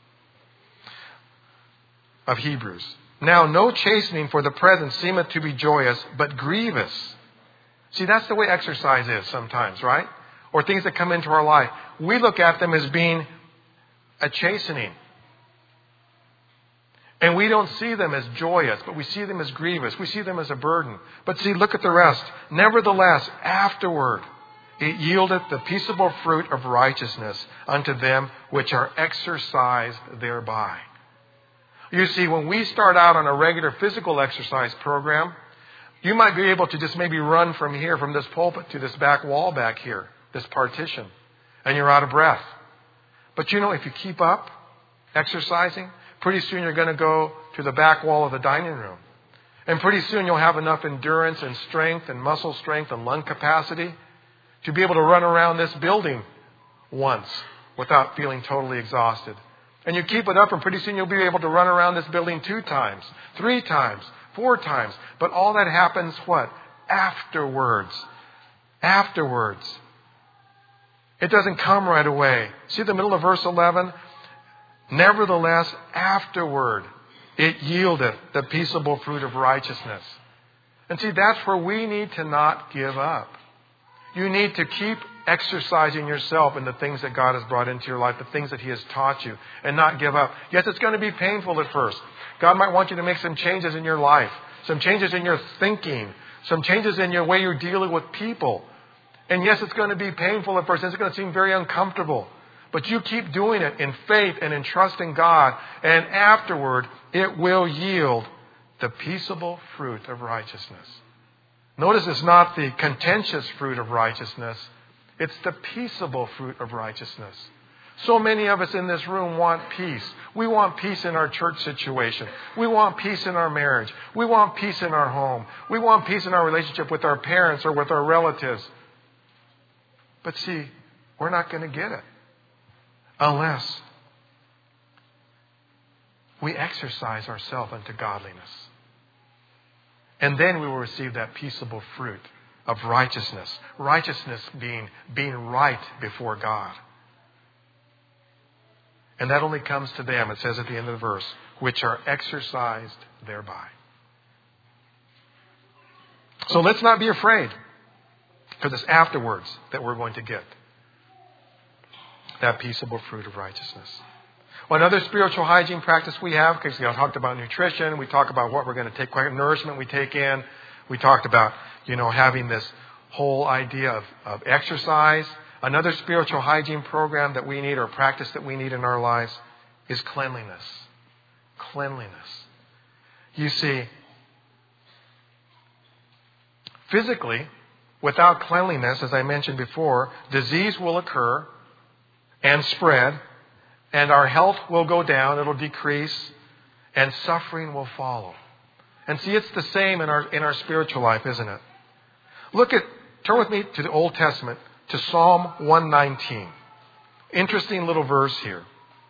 of Hebrews. Now no chastening for the present seemeth to be joyous, but grievous. See, that's the way exercise is sometimes, right? Or things that come into our life. We look at them as being a chastening. And we don't see them as joyous, but we see them as grievous. We see them as a burden. But see, look at the rest. Nevertheless, afterward, it yieldeth the peaceable fruit of righteousness unto them which are exercised thereby. You see, when we start out on a regular physical exercise program, you might be able to just maybe run from here, from this pulpit to this back wall back here, this partition, and you're out of breath. But you know, if you keep up exercising, pretty soon you're going to go to the back wall of the dining room. And pretty soon you'll have enough endurance and strength and muscle strength and lung capacity to be able to run around this building once without feeling totally exhausted. And you keep it up, and pretty soon you'll be able to run around this building 2 times, 3 times, 4 times. But all that happens what? Afterwards. Afterwards. It doesn't come right away. See the middle of verse 11? Nevertheless, afterward, it yieldeth the peaceable fruit of righteousness. And see, that's where we need to not give up. You need to keep exercising yourself in the things that God has brought into your life, the things that He has taught you, and not give up. Yes, it's going to be painful at first. God might want you to make some changes in your life, some changes in your thinking, some changes in your way you're dealing with people. And yes, it's going to be painful at first. It's going to seem very uncomfortable. But you keep doing it in faith and in trusting God, and afterward, it will yield the peaceable fruit of righteousness. Notice it's not the contentious fruit of righteousness. It's the peaceable fruit of righteousness. So many of us in this room want peace. We want peace in our church situation. We want peace in our marriage. We want peace in our home. We want peace in our relationship with our parents or with our relatives. But see, we're not going to get it unless we exercise ourselves unto godliness. And then we will receive that peaceable fruit of righteousness. Righteousness being right before God. And that only comes to them, it says at the end of the verse, which are exercised thereby. So let's not be afraid, because it's afterwards that we're going to get that peaceable fruit of righteousness. Well, another spiritual hygiene practice we have, because we talked about nutrition, we talk about what we're going to take, what nourishment we take in. We talked about, having this whole idea of exercise. Another spiritual hygiene program that we need, or practice that we need in our lives, is cleanliness. Cleanliness. You see, physically, without cleanliness, as I mentioned before, disease will occur and spread, and our health will go down, it'll decrease, and suffering will follow. And see, it's the same in our spiritual life, isn't it? Turn with me to the Old Testament, to Psalm 119. Interesting little verse here.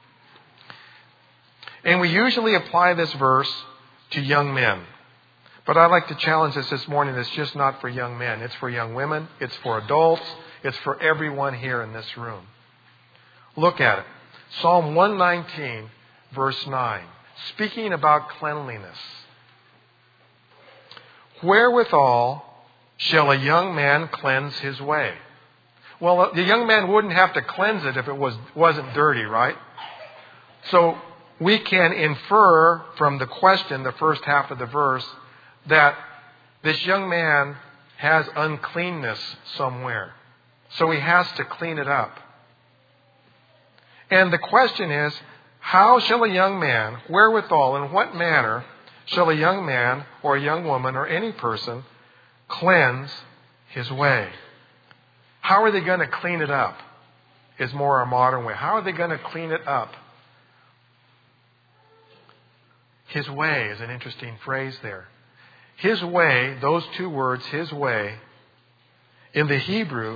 And we usually apply this verse to young men. But I'd like to challenge us this morning. It's just not for young men. It's for young women. It's for adults. It's for everyone here in this room. Look at it. Psalm 119, verse 9. Speaking about cleanliness. Wherewithal shall a young man cleanse his way? Well, the young man wouldn't have to cleanse it if it wasn't dirty, right? So we can infer from the question, the first half of the verse, that this young man has uncleanness somewhere. So he has to clean it up. And the question is, how shall a young man, wherewithal, in what manner shall a young man or a young woman or any person cleanse his way? How are they going to clean it up? Is more a modern way. How are they going to clean it up? His way is an interesting phrase there. His way, those two words, his way, in the Hebrew,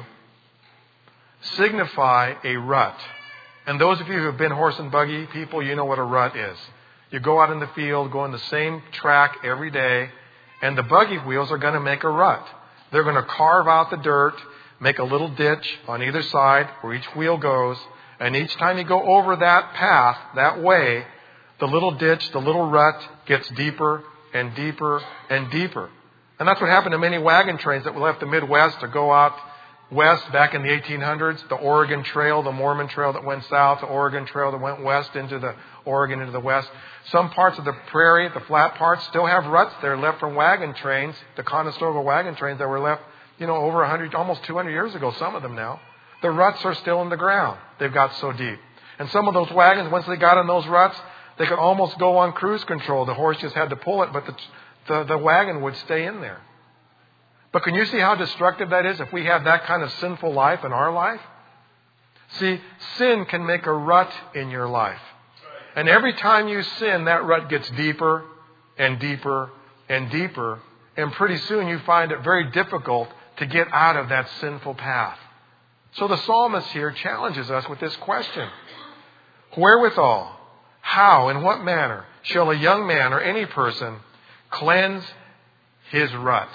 signify a rut. And those of you who have been horse and buggy people, you know what a rut is. You go out in the field, go on the same track every day, And the buggy wheels are going to make a rut. They're going to carve out the dirt, make a little ditch on either side where each wheel goes. And each time you go over that path, that way, the little ditch, the little rut gets deeper and deeper and deeper. And that's what happened to many wagon trains that left the Midwest to go out west back in the 1800s. The Oregon Trail, the Mormon Trail that went south, the Oregon Trail that went west into the Oregon into the west. Some parts of the prairie, the flat parts, still have ruts there left from wagon trains, the Conestoga wagon trains that were left, over 100, almost 200 years ago, some of them now. The ruts are still in the ground. They've got so deep. And some of those wagons, once they got in those ruts, they could almost go on cruise control. The horse just had to pull it, but the wagon would stay in there. But can you see how destructive that is if we have that kind of sinful life in our life? See, sin can make a rut in your life. And every time you sin, that rut gets deeper and deeper and deeper. And pretty soon you find it very difficult to get out of that sinful path. So the psalmist here challenges us with this question. Wherewithal, how, in what manner shall a young man or any person cleanse his rut?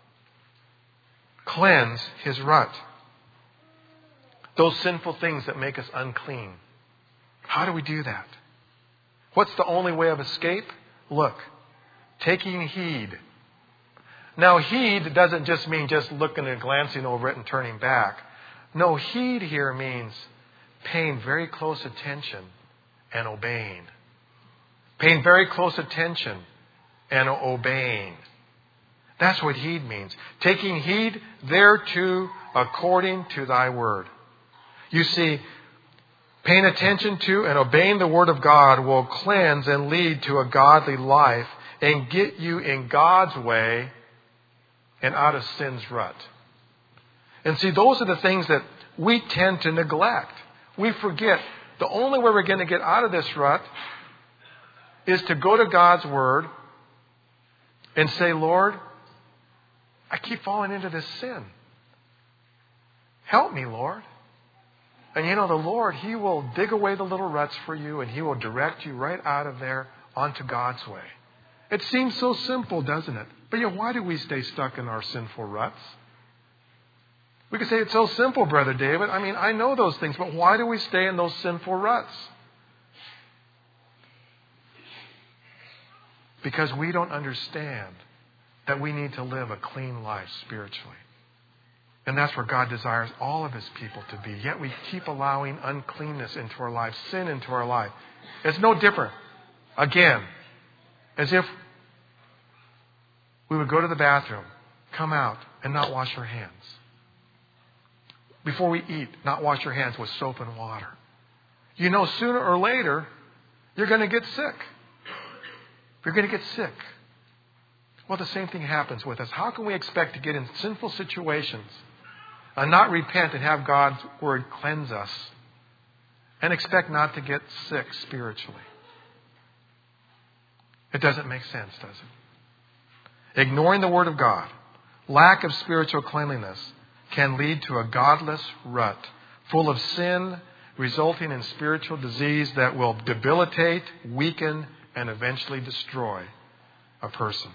Cleanse his rut. Those sinful things that make us unclean. How do we do that? What's the only way of escape? Look, taking heed. Now, heed doesn't just mean just looking and glancing over it and turning back. No, heed here means paying very close attention and obeying. Paying very close attention and obeying. That's what heed means. Taking heed thereto according to thy word. You see, paying attention to and obeying the word of God will cleanse and lead to a godly life and get you in God's way and out of sin's rut. And see, those are the things that we tend to neglect. We forget the only way we're going to get out of this rut is to go to God's word and say, Lord, I keep falling into this sin. Help me, Lord. And the Lord, He will dig away the little ruts for you and He will direct you right out of there onto God's way. It seems so simple, doesn't it? But why do we stay stuck in our sinful ruts? We could say it's so simple, Brother David. I know those things, but why do we stay in those sinful ruts? Because we don't understand that we need to live a clean life spiritually. And that's where God desires all of His people to be. Yet we keep allowing uncleanness into our life, sin into our life. It's no different, again, as if we would go to the bathroom, come out, and not wash our hands. Before we eat, not wash your hands with soap and water. Sooner or later, you're going to get sick. You're going to get sick. Well, the same thing happens with us. How can we expect to get in sinful situations and not repent and have God's word cleanse us and expect not to get sick spiritually? It doesn't make sense, does it? Ignoring the word of God, lack of spiritual cleanliness can lead to a godless rut full of sin, resulting in spiritual disease that will debilitate, weaken, and eventually destroy a person.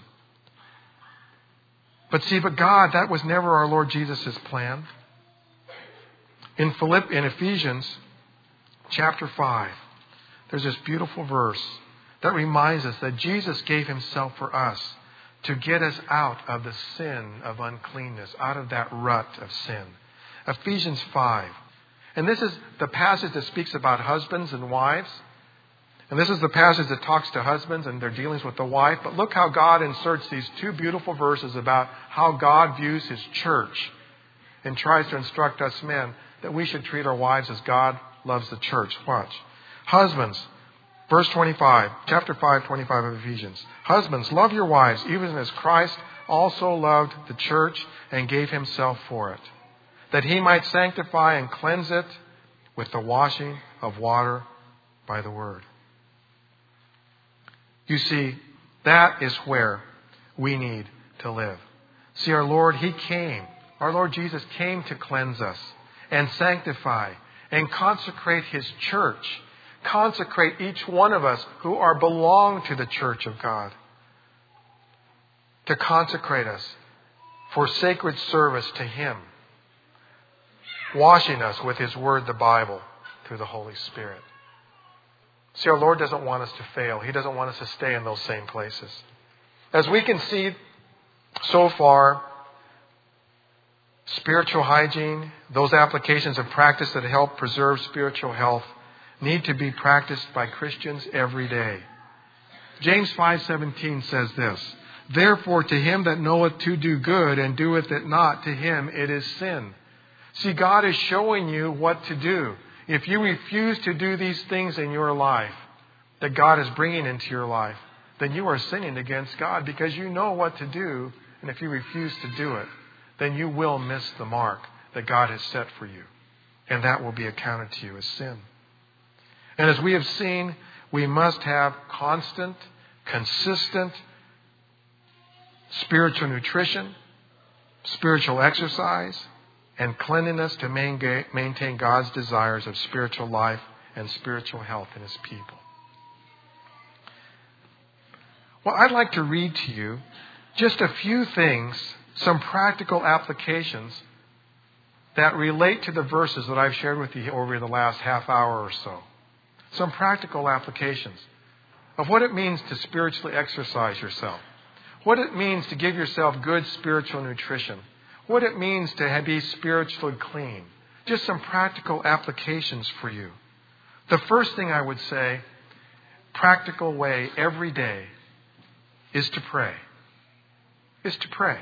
But God, that was never our Lord Jesus' plan. In Ephesians chapter 5, there's this beautiful verse that reminds us that Jesus gave Himself for us to get us out of the sin of uncleanness, out of that rut of sin. Ephesians 5. And this is the passage that speaks about husbands and wives. And this is the passage that talks to husbands and their dealings with the wife. But look how God inserts these two beautiful verses about how God views His church and tries to instruct us men that we should treat our wives as God loves the church. Watch. Husbands, verse 25, chapter 5, 25 of Ephesians. Husbands, love your wives, even as Christ also loved the church and gave Himself for it, that He might sanctify and cleanse it with the washing of water by the word. You see, that is where we need to live. See, our Lord Jesus came to cleanse us and sanctify and consecrate His church. Consecrate each one of us who belong to the church of God. to consecrate us for sacred service to Him, washing us with His Word, the Bible, through the Holy Spirit. See, our Lord doesn't want us to fail. He doesn't want us to stay in those same places. As we can see so far, spiritual hygiene, those applications of practice that help preserve spiritual health, need to be practiced by Christians every day. James 5:17 says this, "Therefore to him that knoweth to do good and doeth it not, to him it is sin." See, God is showing you what to do. If you refuse to do these things in your life that God is bringing into your life, then you are sinning against God because you know what to do. And if you refuse to do it, then you will miss the mark that God has set for you. And that will be accounted to you as sin. And as we have seen, we must have constant, consistent spiritual nutrition, spiritual exercise, and cleanliness to maintain God's desires of spiritual life and spiritual health in His people. Well, I'd like to read to you just a few things, some practical applications that relate to the verses that I've shared with you over the last half hour or so. Some practical applications of what it means to spiritually exercise yourself, what it means to give yourself good spiritual nutrition, what it means to be spiritually clean. Just some practical applications for you. The first thing I would say, practical way every day, is to pray. Is to pray.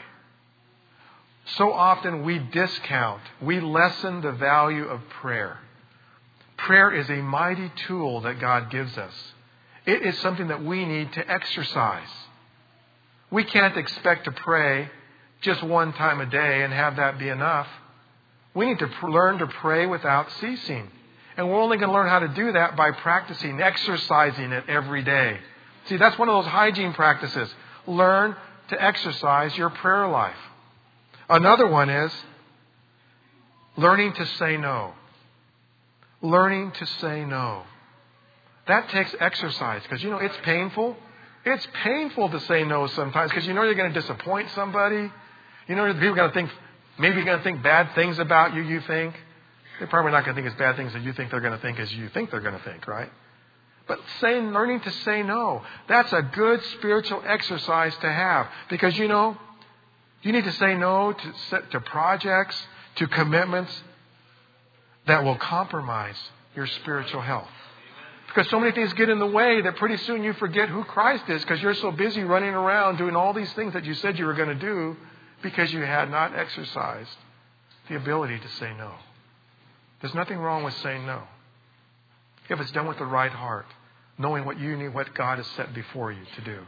So often we discount, we lessen the value of prayer. Prayer is a mighty tool that God gives us. It is something that we need to exercise. We can't expect to pray just one time a day and have that be enough. We need to learn to pray without ceasing. And we're only going to learn how to do that by practicing, exercising it every day. See, that's one of those hygiene practices. Learn to exercise your prayer life. Another one is learning to say no. Learning to say no. That takes exercise because, it's painful. It's painful to say no sometimes because you're going to disappoint somebody. People are going to think, maybe you're going to think bad things about you, you think. They're probably not going to think as bad things as you think they're going to think as you think they're going to think, right? But learning to say no, that's a good spiritual exercise to have. Because, you need to say no to projects, to commitments that will compromise your spiritual health. Because so many things get in the way that pretty soon you forget who Christ is because you're so busy running around doing all these things that you said you were going to do because you had not exercised the ability to say no. There's nothing wrong with saying no if it's done with the right heart, knowing what you need, what God has set before you to do.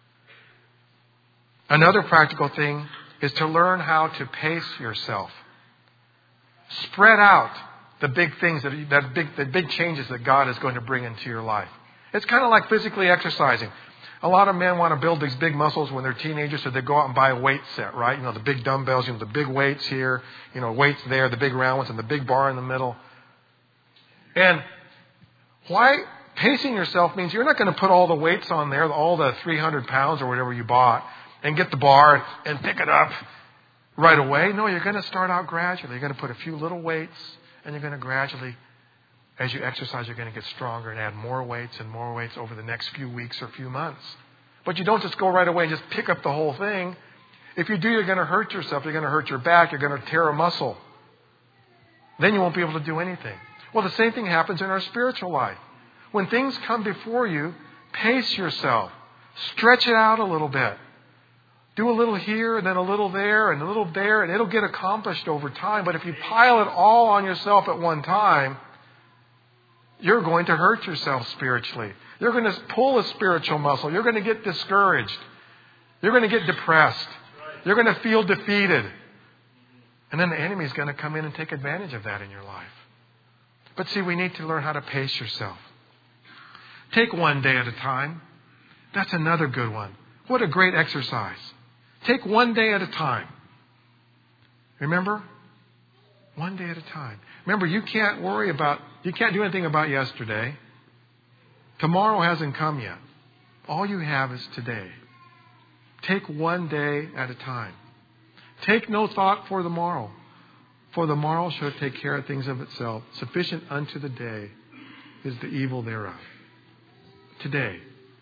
Another practical thing is to learn how to pace yourself. Spread out the big things, the big changes that God is going to bring into your life. It's kind of like physically exercising. A lot of men want to build these big muscles when they're teenagers, so they go out and buy a weight set, right? The big dumbbells, the big weights here, weights there, the big round ones, and the big bar in the middle. And why pacing yourself means you're not going to put all the weights on there, all the 300 pounds or whatever you bought, and get the bar and pick it up right away. No, you're going to start out gradually. You're going to put a few little weights, and you're going to gradually, as you exercise, you're going to get stronger and add more weights over the next few weeks or few months. But you don't just go right away and just pick up the whole thing. If you do, you're going to hurt yourself. You're going to hurt your back. You're going to tear a muscle. Then you won't be able to do anything. Well, the same thing happens in our spiritual life. When things come before you, pace yourself. Stretch it out a little bit. Do a little here and then a little there and a little there, and it'll get accomplished over time. But if you pile it all on yourself at one time, you're going to hurt yourself spiritually. You're going to pull a spiritual muscle. You're going to get discouraged. You're going to get depressed. You're going to feel defeated. And then the enemy is going to come in and take advantage of that in your life. But see, we need to learn how to pace yourself. Take one day at a time. That's another good one. What a great exercise. Take one day at a time. Remember? One day at a time. Remember, you can't do anything about yesterday. Tomorrow hasn't come yet. All you have is today. Take one day at a time. Take no thought for the morrow, for the morrow shall take care of things of itself. Sufficient unto the day is the evil thereof. Today.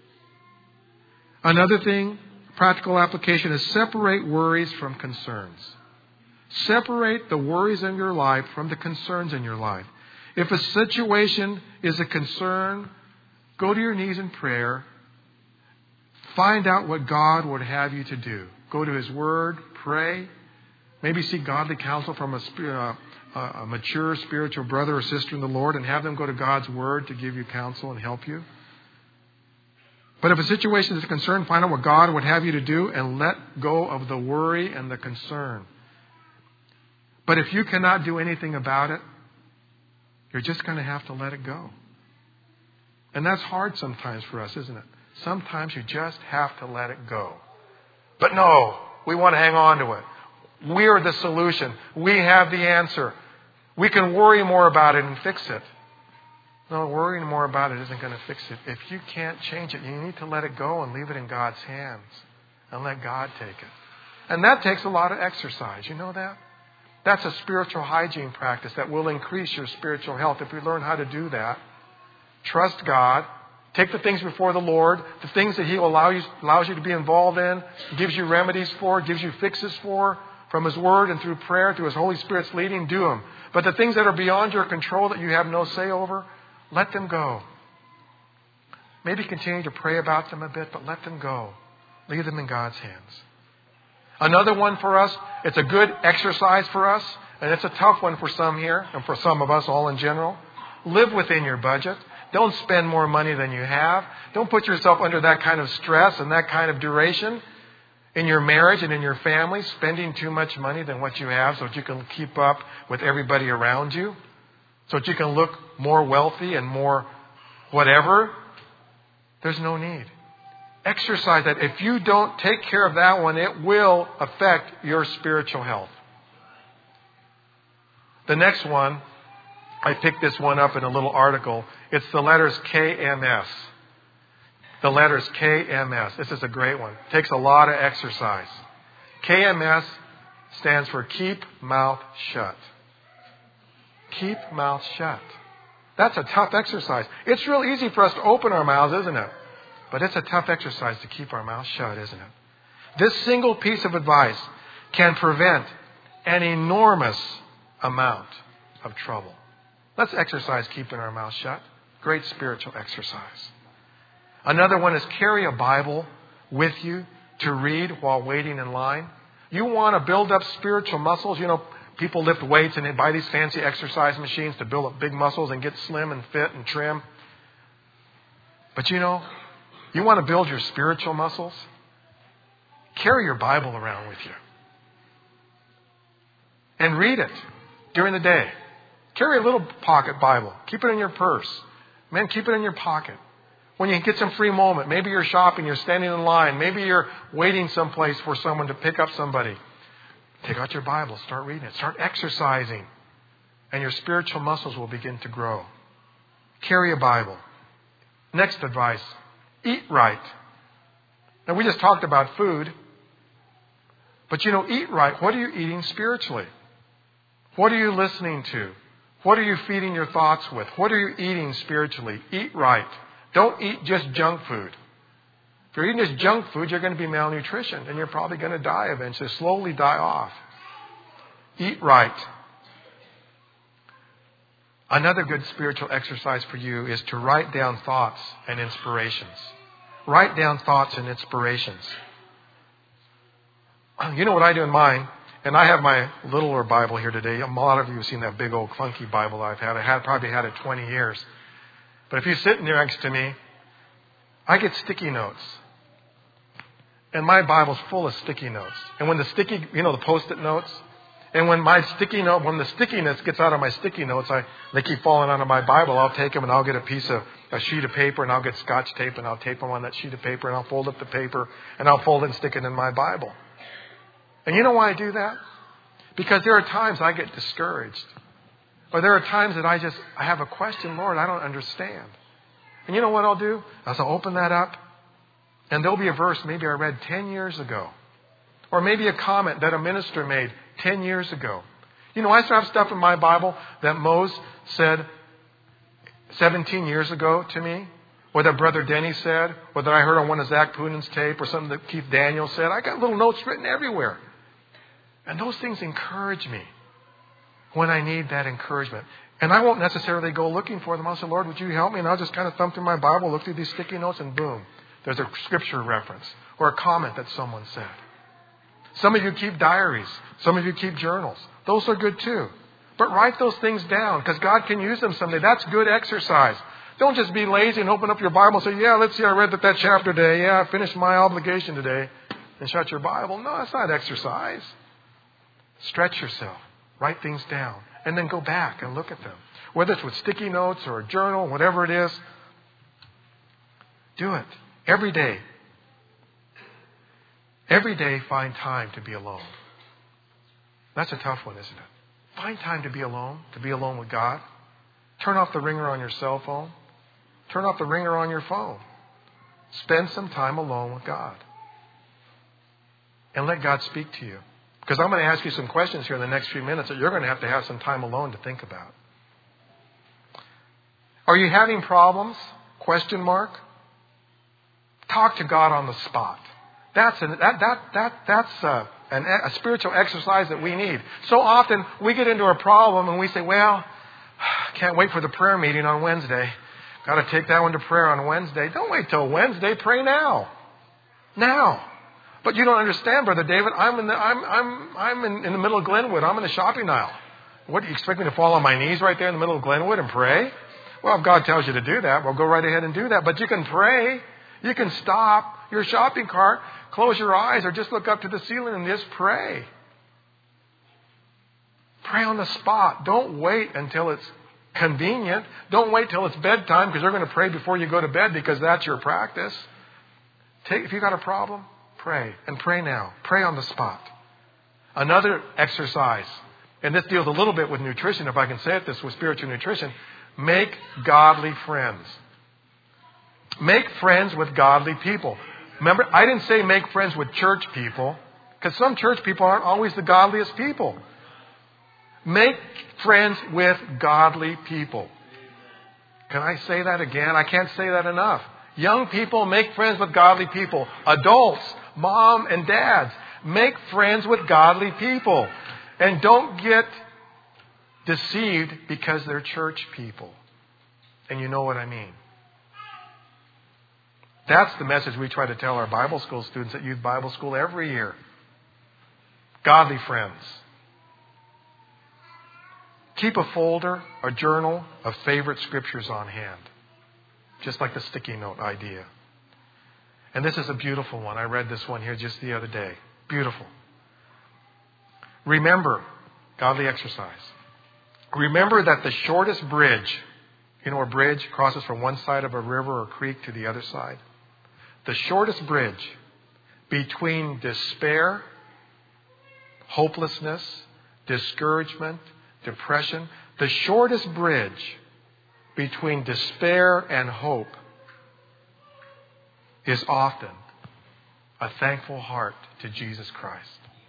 Another thing, practical application, is separate worries from concerns. Separate the worries in your life from the concerns in your life. If a situation is a concern, go to your knees in prayer. Find out what God would have you to do. Go to His Word, pray. Maybe seek godly counsel from a mature spiritual brother or sister in the Lord and have them go to God's Word to give you counsel and help you. But if a situation is a concern, find out what God would have you to do and let go of the worry and the concern. But if you cannot do anything about it, you're just going to have to let it go. And that's hard sometimes for us, isn't it? Sometimes you just have to let it go. But no, we want to hang on to it. We are the solution. We have the answer. We can worry more about it and fix it. No, worrying more about it isn't going to fix it. If you can't change it, you need to let it go and leave it in God's hands and let God take it. And that takes a lot of exercise. You know that? That's a spiritual hygiene practice that will increase your spiritual health if you learn how to do that. Trust God. Take the things before the Lord, the things that He allows you to be involved in, gives you remedies for, gives you fixes for, from His Word and through prayer, through His Holy Spirit's leading, do them. But the things that are beyond your control that you have no say over, let them go. Maybe continue to pray about them a bit, but let them go. Leave them in God's hands. Another one for us, it's a good exercise for us, and it's a tough one for some here, and for some of us all in general. Live within your budget. Don't spend more money than you have. Don't put yourself under that kind of stress and that kind of duration in your marriage and in your family, spending too much money than what you have so that you can keep up with everybody around you, so that you can look more wealthy and more whatever. There's no need. Exercise that. If you don't take care of that one, it will affect your spiritual health. The next one, I picked this one up in a little article. It's the letters KMS. The letters KMS. This is a great one. It takes a lot of exercise. KMS stands for keep mouth shut. Keep mouth shut. That's a tough exercise. It's real easy for us to open our mouths, isn't it? But it's a tough exercise to keep our mouth shut, isn't it? This single piece of advice can prevent an enormous amount of trouble. Let's exercise keeping our mouth shut. Great spiritual exercise. Another one is carry a Bible with you to read while waiting in line. You want to build up spiritual muscles. You know, people lift weights and they buy these fancy exercise machines to build up big muscles and get slim and fit and trim. But you know, you want to build your spiritual muscles? Carry your Bible around with you. And read it during the day. Carry a little pocket Bible. Keep it in your purse. Man, keep it in your pocket. When you get some free moment, maybe you're shopping, you're standing in line, maybe you're waiting someplace for someone to pick up somebody. Take out your Bible, start reading it, start exercising, and your spiritual muscles will begin to grow. Carry a Bible. Next advice, eat right. Now, we just talked about food, but you know, eat right. What are you eating spiritually? What are you listening to? What are you feeding your thoughts with? What are you eating spiritually? Eat right. Don't eat just junk food. If you're eating just junk food, you're going to be malnutrition, and you're probably going to die eventually, slowly die off. Eat right. Another good spiritual exercise for you is to write down thoughts and inspirations. Write down thoughts and inspirations. You know what I do in mine? And I have my littler Bible here today. A lot of you have seen that big old clunky Bible I've had. Probably had it 20 years. But if you sit next to me, I get sticky notes. And my Bible's full of sticky notes. And when the the Post-it notes, and when the stickiness gets out of my sticky notes, they keep falling out of my Bible, I'll take them and I'll get a sheet of paper and I'll get Scotch tape and I'll tape them on that sheet of paper and I'll fold up the paper and I'll fold it and stick it in my Bible. And you know why I do that? Because there are times I get discouraged. Or there are times that I have a question, Lord, I don't understand. And you know what I'll do? I'll open that up And there'll be a verse maybe I read 10 years ago. Or maybe a comment that a minister made 10 years ago. You know, I still have stuff in my Bible that Mose said 17 years ago to me. Or that Brother Denny said. Or that I heard on one of Zach Poonin's tape. Or something that Keith Daniels said. I got little notes written everywhere. And those things encourage me when I need that encouragement. And I won't necessarily go looking for them. I'll say, Lord, would you help me? And I'll just kind of thumb through my Bible, look through these sticky notes, and boom, there's a scripture reference or a comment that someone said. Some of you keep diaries. Some of you keep journals. Those are good too. But write those things down because God can use them someday. That's good exercise. Don't just be lazy and open up your Bible and say, yeah, let's see, I read that chapter today. Yeah, I finished my obligation today. And shut your Bible. No, that's not exercise. Stretch yourself. Write things down. And then go back and look at them. Whether it's with sticky notes or a journal, whatever it is. Do it. Every day. Every day find time to be alone. That's a tough one, isn't it? Find time to be alone with God. Turn off the ringer on your cell phone. Turn off the ringer on your phone. Spend some time alone with God. And let God speak to you. Because I'm going to ask you some questions here in the next few minutes that you're going to have some time alone to think about. Are you having problems? Question mark. Talk to God on the spot. That's a spiritual exercise that we need. So often we get into a problem and we say, well, can't wait for the prayer meeting on Wednesday. Got to take that one to prayer on Wednesday. Don't wait till Wednesday. Pray now. Now. But you don't understand, Brother David. I'm in the middle of Glenwood. I'm in the shopping aisle. What, do you expect me to fall on my knees right there in the middle of Glenwood and pray? Well, if God tells you to do that, well, go right ahead and do that. But you can pray. You can stop your shopping cart, close your eyes, or just look up to the ceiling and just pray. Pray on the spot. Don't wait until it's convenient. Don't wait till it's bedtime because you're going to pray before you go to bed because that's your practice. If you've got a problem, pray. And pray now. Pray on the spot. Another exercise, and this deals a little bit with nutrition, if I can say it this, with spiritual nutrition. Make godly friends. Make friends with godly people. Remember, I didn't say make friends with church people, because some church people aren't always the godliest people. Make friends with godly people. Can I say that again? I can't say that enough. Young people, make friends with godly people. Adults, mom and dads, make friends with godly people. And don't get deceived because they're church people. And you know what I mean. That's the message we try to tell our Bible school students at Youth Bible School every year. Godly friends. Keep a folder, a journal of favorite scriptures on hand. Just like the sticky note idea. And this is a beautiful one. I read this one here just the other day. Beautiful. Remember, godly exercise. Remember that the shortest bridge, you know, a bridge crosses from one side of a river or creek to the other side. The shortest bridge between despair, hopelessness, discouragement, depression, the shortest bridge between despair and hope is often a thankful heart to Jesus Christ.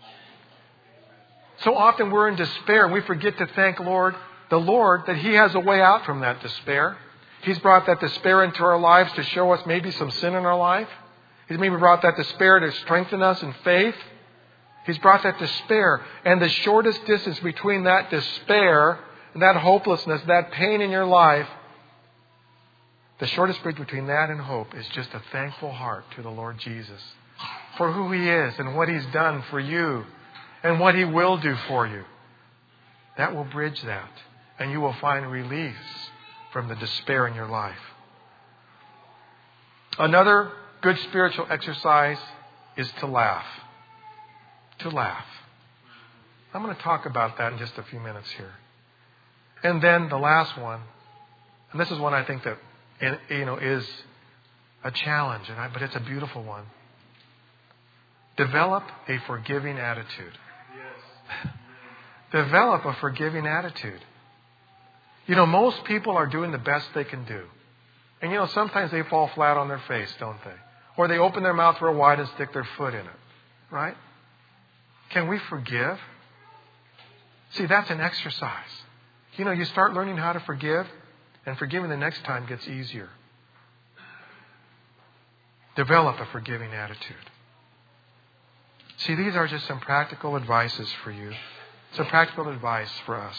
So often we're in despair and we forget to thank the Lord that He has a way out from that despair. He's brought that despair into our lives to show us maybe some sin in our life. He's maybe brought that despair to strengthen us in faith. He's brought that despair. And the shortest distance between that despair and that hopelessness, that pain in your life, the shortest bridge between that and hope is just a thankful heart to the Lord Jesus for who He is and what He's done for you and what He will do for you. That will bridge that. And you will find release from the despair in your life. Another good spiritual exercise is to laugh. To laugh. I'm going to talk about that in just a few minutes here. And then the last one, and this is one I think that is a challenge, but it's a beautiful one. Develop a forgiving attitude. Yes. Develop a forgiving attitude. You know, most people are doing the best they can do. And you know, sometimes they fall flat on their face, don't they? Or they open their mouth real wide and stick their foot in it. Right? Can we forgive? See, that's an exercise. You start learning how to forgive, and forgiving the next time gets easier. Develop a forgiving attitude. See, these are just some practical advices for you. Some practical advice for us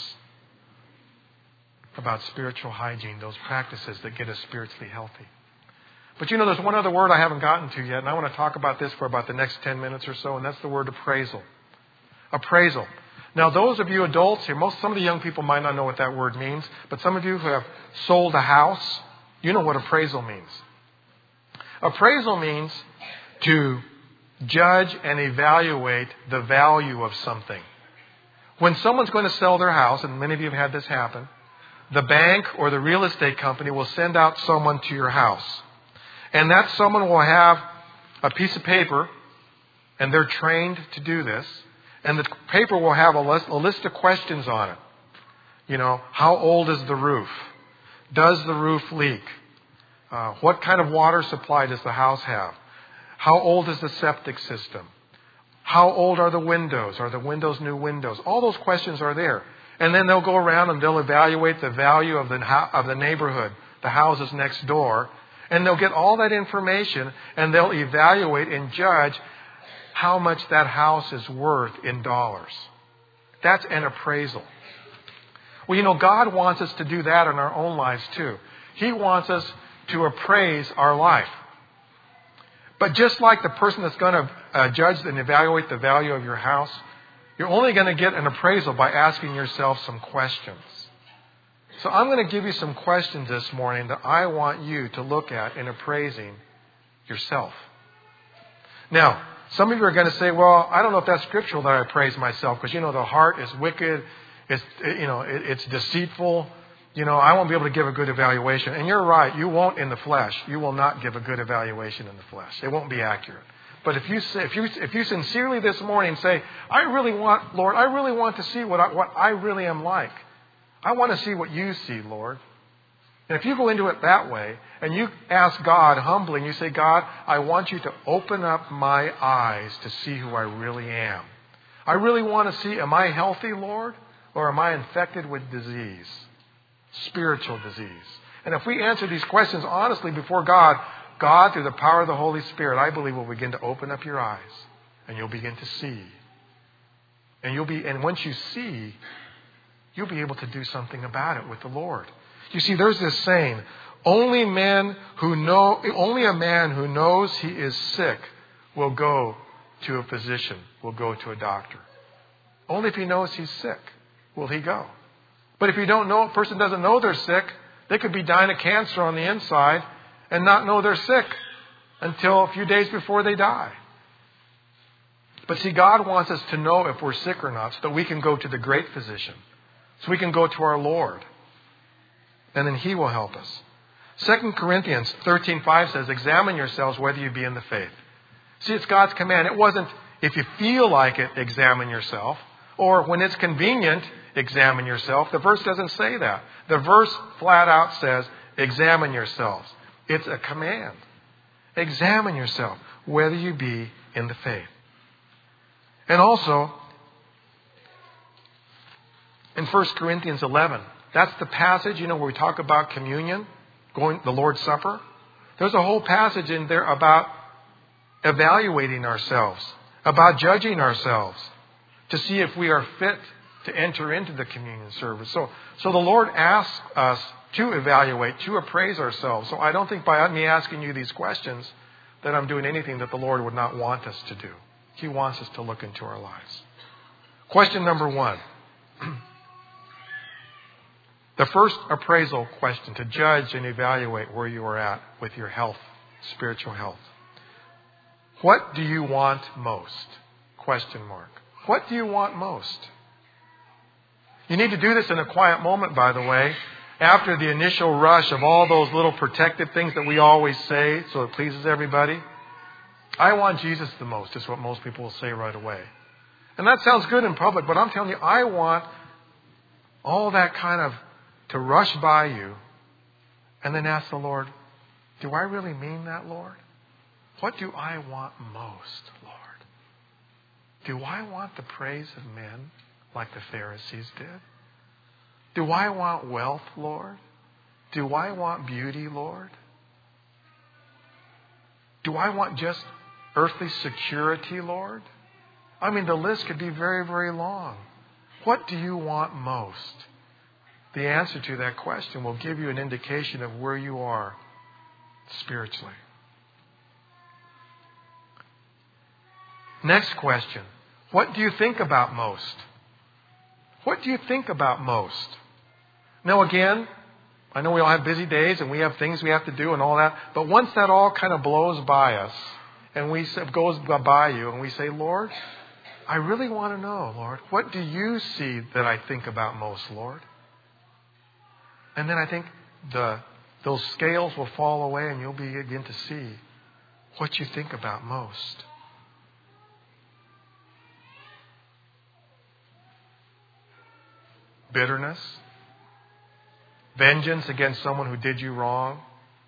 about spiritual hygiene, those practices that get us spiritually healthy. But there's one other word I haven't gotten to yet, and I want to talk about this for about the next 10 minutes or so, and that's the word appraisal. Appraisal. Now, those of you adults here, some of the young people might not know what that word means, but some of you who have sold a house, you know what appraisal means. Appraisal means to judge and evaluate the value of something. When someone's going to sell their house, and many of you have had this happen, the bank or the real estate company will send out someone to your house. And that someone will have a piece of paper, and they're trained to do this. And the paper will have a list of questions on it. How old is the roof? Does the roof leak? What kind of water supply does the house have? How old is the septic system? How old are the windows? Are the windows new windows? All those questions are there. And then they'll go around and they'll evaluate the value of the neighborhood, the houses next door. And they'll get all that information and they'll evaluate and judge how much that house is worth in dollars. That's an appraisal. Well, God wants us to do that in our own lives too. He wants us to appraise our life. But just like the person that's going to judge and evaluate the value of your house, you're only going to get an appraisal by asking yourself some questions. So I'm going to give you some questions this morning that I want you to look at in appraising yourself. Now, some of you are going to say, well, I don't know if that's scriptural that I appraise myself because, the heart is wicked. It's deceitful. I won't be able to give a good evaluation. And you're right. You won't in the flesh. You will not give a good evaluation in the flesh. It won't be accurate. But if you sincerely this morning say, Lord, I really want to see what I really am like. I want to see what you see, Lord. And if you go into it that way and you ask God humbly and you say, God, I want you to open up my eyes to see who I really am. I really want to see, am I healthy, Lord? Or am I infected with disease? Spiritual disease. And if we answer these questions honestly before God, through the power of the Holy Spirit, I believe will begin to open up your eyes and you'll begin to see. And once you see, you'll be able to do something about it with the Lord. You see, there's this saying, only a man who knows he is sick will go to a physician, will go to a doctor. Only if he knows he's sick will he go. But if a person doesn't know they're sick, they could be dying of cancer on the inside and not know they're sick until a few days before they die. But see, God wants us to know if we're sick or not so that we can go to the great physician. So we can go to our Lord. And then He will help us. 2 Corinthians 13:5 says, examine yourselves whether you be in the faith. See, it's God's command. It wasn't, if you feel like it, examine yourself. Or when it's convenient, examine yourself. The verse doesn't say that. The verse flat out says, examine yourselves. It's a command. Examine yourself whether you be in the faith. And also, in 1 Corinthians 11, that's the passage, where we talk about communion, the Lord's Supper. There's a whole passage in there about evaluating ourselves, about judging ourselves, to see if we are fit to enter into the communion service. So the Lord asks us to evaluate, to appraise ourselves. So I don't think by me asking you these questions that I'm doing anything that the Lord would not want us to do. He wants us to look into our lives. Question number 1. The first appraisal question, to judge and evaluate where you are at with your health, spiritual health. What do you want most? Question mark. What do you want most? You need to do this in a quiet moment, by the way, after the initial rush of all those little protective things that we always say so it pleases everybody. I want Jesus the most, is what most people will say right away. And that sounds good in public, but I'm telling you, I want all that kind of to rush by you and then ask the Lord, do I really mean that, Lord? What do I want most, Lord? Do I want the praise of men like the Pharisees did? Do I want wealth, Lord? Do I want beauty, Lord? Do I want just earthly security, Lord? I mean, the list could be very, very long. What do you want most? The answer to that question will give you an indication of where you are spiritually. Next question. What do you think about most? What do you think about most? Now again, I know we all have busy days and we have things we have to do and all that, but once that all kind of blows by us and goes by you and we say, Lord, I really want to know, Lord, what do you see that I think about most, Lord? And then I think those scales will fall away and you'll begin to see what you think about most. Bitterness, vengeance against someone who did you wrong,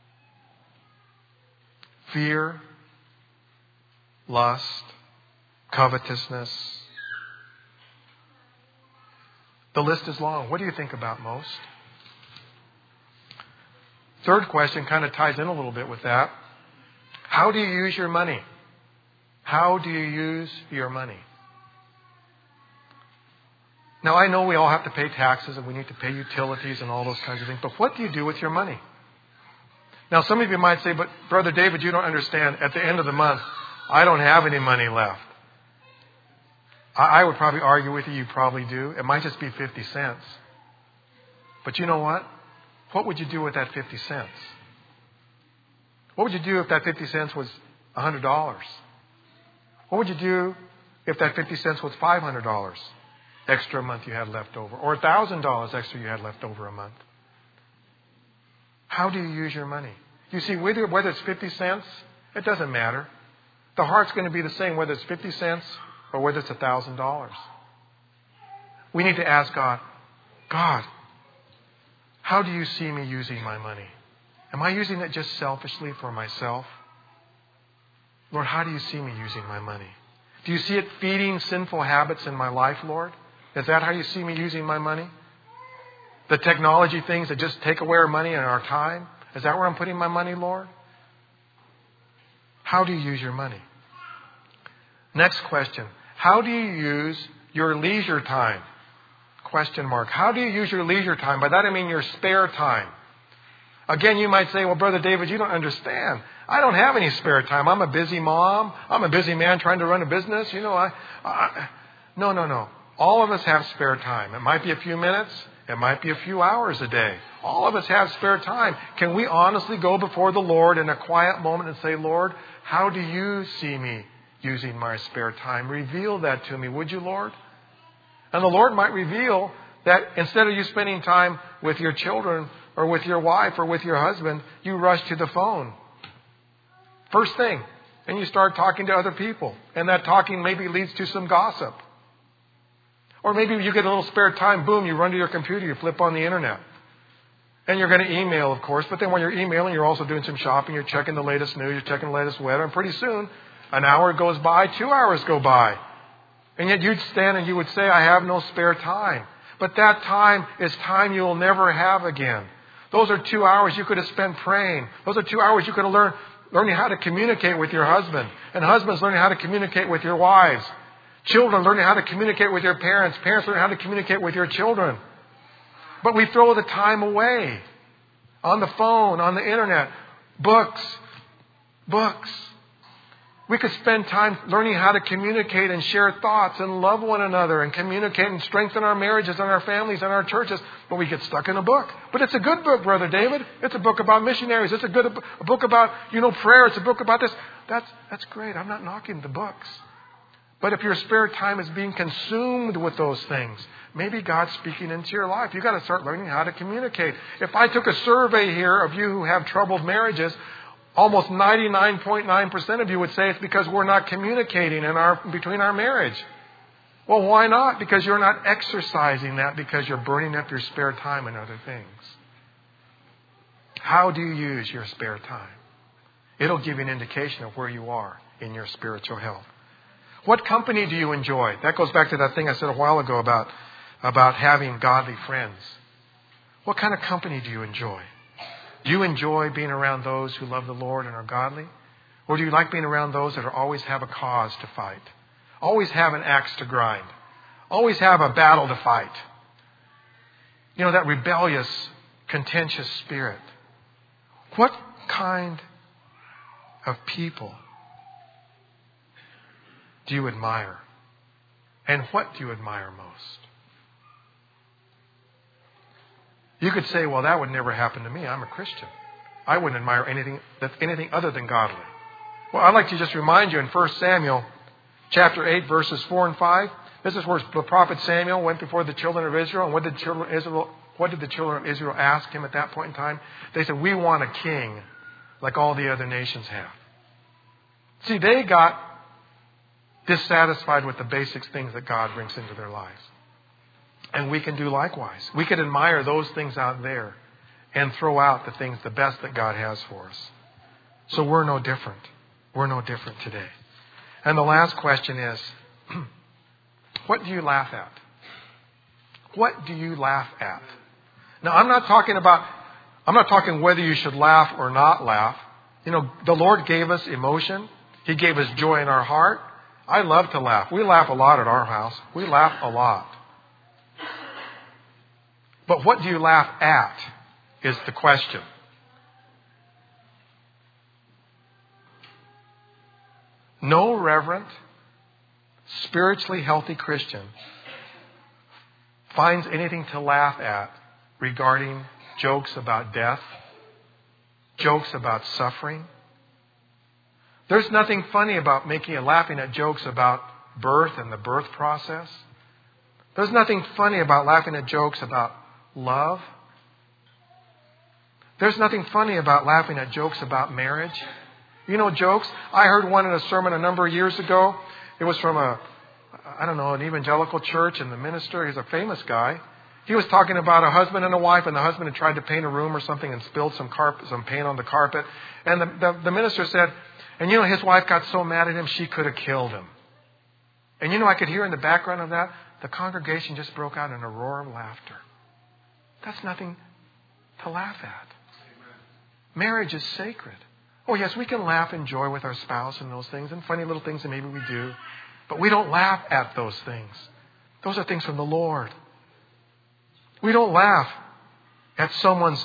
fear, lust, covetousness. The list is long. What do you think about most? Third question kind of ties in a little bit with that. How do you use your money? How do you use your money? Now, I know we all have to pay taxes and we need to pay utilities and all those kinds of things, but what do you do with your money? Now, some of you might say, but Brother David, you don't understand. At the end of the month, I don't have any money left. I would probably argue with you, you probably do. It might just be 50 cents. But you know what? What would you do with that 50 cents? What would you do if that 50 cents was $100? What would you do if that 50 cents was $500 extra a month you had left over? Or $1,000 extra you had left over a month? How do you use your money? You see, whether it's 50 cents, it doesn't matter. The heart's going to be the same whether it's 50 cents or whether it's $1,000. We need to ask God, God, how do you see me using my money? Am I using it just selfishly for myself? Lord, how do you see me using my money? Do you see it feeding sinful habits in my life, Lord? Is that how you see me using my money? The technology things that just take away our money and our time? Is that where I'm putting my money, Lord? How do you use your money? Next question. How do you use your leisure time? Question mark. How do you use your leisure time? By that I mean your spare time. Again, you might say, well, Brother David, you don't understand. I don't have any spare time. I'm a busy mom. I'm a busy man trying to run a business. You know, No. All of us have spare time. It might be a few minutes. It might be a few hours a day. All of us have spare time. Can we honestly go before the Lord in a quiet moment and say, Lord, how do you see me using my spare time? Reveal that to me, would you, Lord? And the Lord might reveal that instead of you spending time with your children or with your wife or with your husband, you rush to the phone. First thing. And you start talking to other people. And that talking maybe leads to some gossip. Or maybe you get a little spare time, boom, you run to your computer, you flip on the internet. And you're going to email, of course. But then when you're emailing, you're also doing some shopping. You're checking the latest news. You're checking the latest weather. And pretty soon, an hour goes by, 2 hours go by. And yet you'd stand and you would say, I have no spare time. But that time is time you'll never have again. Those are 2 hours you could have spent praying. Those are 2 hours you could have learning how to communicate with your husband. And husbands learning how to communicate with your wives. Children learning how to communicate with your parents. Parents learning how to communicate with your children. But we throw the time away. On the phone, on the internet. Books. We could spend time learning how to communicate and share thoughts and love one another and communicate and strengthen our marriages and our families and our churches. But we get stuck in a book. But it's a good book, Brother David. It's a book about missionaries. It's a book about, prayer. It's a book about this. That's great. I'm not knocking the books. But if your spare time is being consumed with those things, maybe God's speaking into your life. You've got to start learning how to communicate. If I took a survey here of you who have troubled marriages, almost 99.9% of you would say it's because we're not communicating between our marriage. Well, why not? Because you're not exercising that because you're burning up your spare time in other things. How do you use your spare time? It'll give you an indication of where you are in your spiritual health. What company do you enjoy? That goes back to that thing I said a while ago about having godly friends. What kind of company do you enjoy? Do you enjoy being around those who love the Lord and are godly? Or do you like being around those that always have a cause to fight? Always have an axe to grind? Always have a battle to fight? You know, that rebellious, contentious spirit. What kind of people do you admire? And what do you admire most? You could say, well, that would never happen to me. I'm a Christian. I wouldn't admire anything other than godly. Well, I'd like to just remind you in 1 Samuel chapter 8, verses 4 and 5. This is where the prophet Samuel went before the children of Israel. And what did the children of Israel ask him at that point in time? They said, we want a king like all the other nations have. See, they got dissatisfied with the basic things that God brings into their lives. And we can do likewise. We can admire those things out there and throw out the things, the best that God has for us. So we're no different. We're no different today. And the last question is, what do you laugh at? What do you laugh at? Now, I'm not talking whether you should laugh or not laugh. You know, the Lord gave us emotion. He gave us joy in our heart. I love to laugh. We laugh a lot at our house. We laugh a lot. But what do you laugh at is the question. No reverent, spiritually healthy Christian finds anything to laugh at regarding jokes about death, jokes about suffering. There's nothing funny about laughing at jokes about birth and the birth process. There's nothing funny about laughing at jokes about love. There's nothing funny about laughing at jokes about marriage. You know jokes? I heard one in a sermon a number of years ago. It was from an evangelical church, and the minister, he's a famous guy. He was talking about a husband and a wife, and the husband had tried to paint a room or something and spilled some paint on the carpet. And the minister said, and you know, his wife got so mad at him, she could have killed him. And you know, I could hear in the background of that, the congregation just broke out in a roar of laughter. That's nothing to laugh at. Marriage is sacred. Oh, yes, we can laugh and joy with our spouse and those things and funny little things that maybe we do. But we don't laugh at those things. Those are things from the Lord. We don't laugh at someone's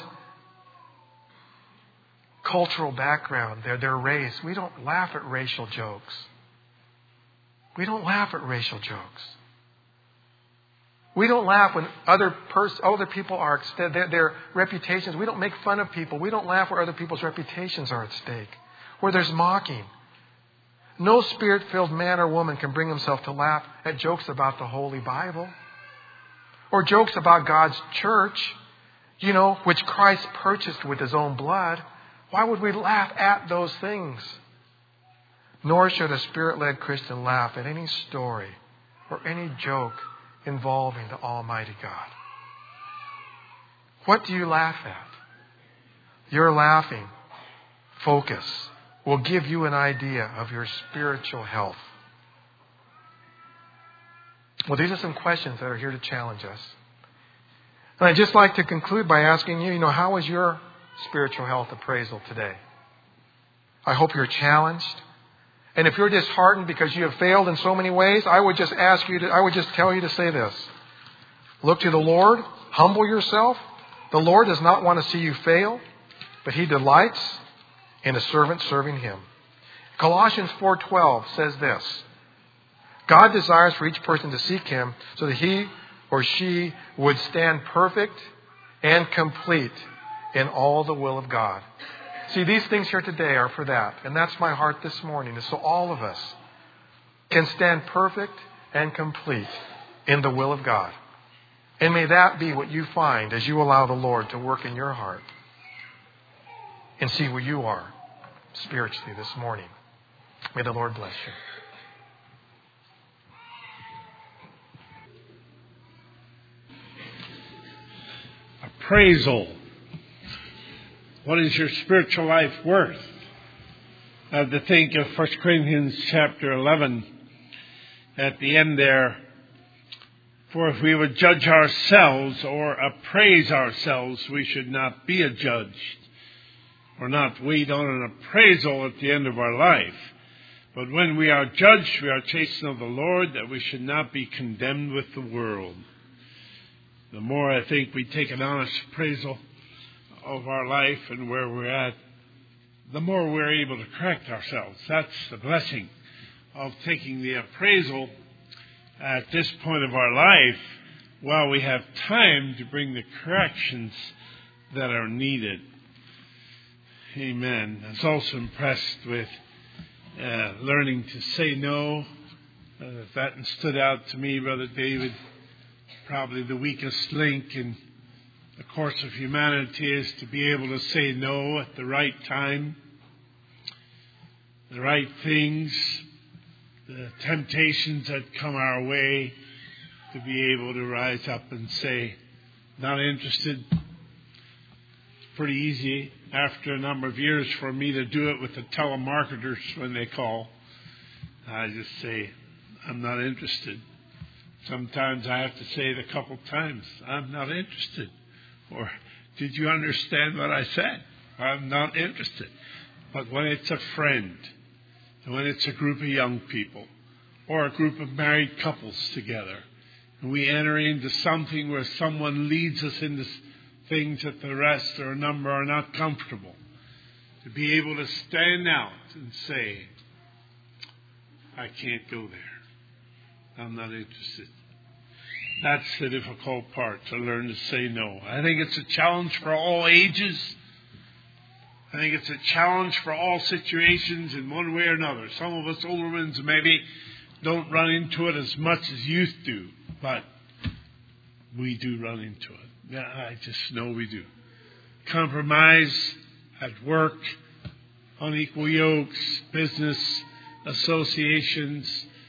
cultural background, their race. We don't laugh at racial jokes. We don't laugh at racial jokes. We don't laugh when other people are their reputations. We don't make fun of people. We don't laugh where other people's reputations are at stake, where there's mocking. No spirit-filled man or woman can bring himself to laugh at jokes about the Holy Bible or jokes about God's church, you know, which Christ purchased with His own blood. Why would we laugh at those things? Nor should a Spirit-led Christian laugh at any story or any joke involving the Almighty God. What do you laugh at? Your laughing focus will give you an idea of your spiritual health. Well, these are some questions that are here to challenge us. And I'd just like to conclude by asking you, how is your spiritual health appraisal today? I hope you're challenged. And if you're disheartened because you have failed in so many ways, I would just tell you to say this. Look to the Lord. Humble yourself. The Lord does not want to see you fail, but He delights in a servant serving Him. Colossians 4:12 says this. God desires for each person to seek Him so that he or she would stand perfect and complete in all the will of God. See, these things here today are for that. And that's my heart this morning, is so all of us can stand perfect and complete in the will of God. And may that be what you find as you allow the Lord to work in your heart and see where you are spiritually this morning. May the Lord bless you. Appraisal. What is your spiritual life worth? to think of 1 Corinthians chapter 11 at the end there. For if we would judge ourselves or appraise ourselves, we should not be adjudged, or not wait on an appraisal at the end of our life. But when we are judged, we are chastened of the Lord, that we should not be condemned with the world. The more I think we take an honest appraisal of our life and where we're at, the more we're able to correct ourselves. That's the blessing of taking the appraisal at this point of our life while we have time to bring the corrections that are needed. Amen. I was also impressed with learning to say no. That stood out to me, Brother David. Probably the weakest link in the course of humanity is to be able to say no at the right time, the right things, the temptations that come our way, to be able to rise up and say, not interested. It's pretty easy after a number of years for me to do it with the telemarketers when they call. I just say, I'm not interested. Sometimes I have to say it a couple times, I'm not interested. Or, did you understand what I said? I'm not interested. But when it's a friend, and when it's a group of young people, or a group of married couples together, and we enter into something where someone leads us into things that the rest or a number are not comfortable, to be able to stand out and say, I can't go there. I'm not interested. That's the difficult part, to learn to say no. I think it's a challenge for all ages. I think it's a challenge for all situations in one way or another. Some of us older ones maybe don't run into it as much as youth do, but we do run into it. Yeah, I just know we do. Compromise at work, unequal yokes, business associations,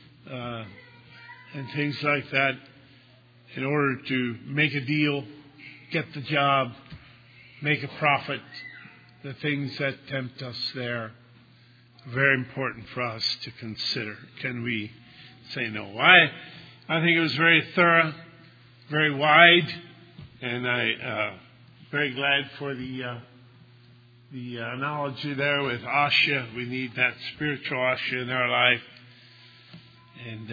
and things like that, in order to make a deal, get the job, make a profit. The things that tempt us there, very important for us to consider. Can we say no? I think it was very thorough, very wide, and I very glad for the analogy there with Asha. We need that spiritual Asha in our life, and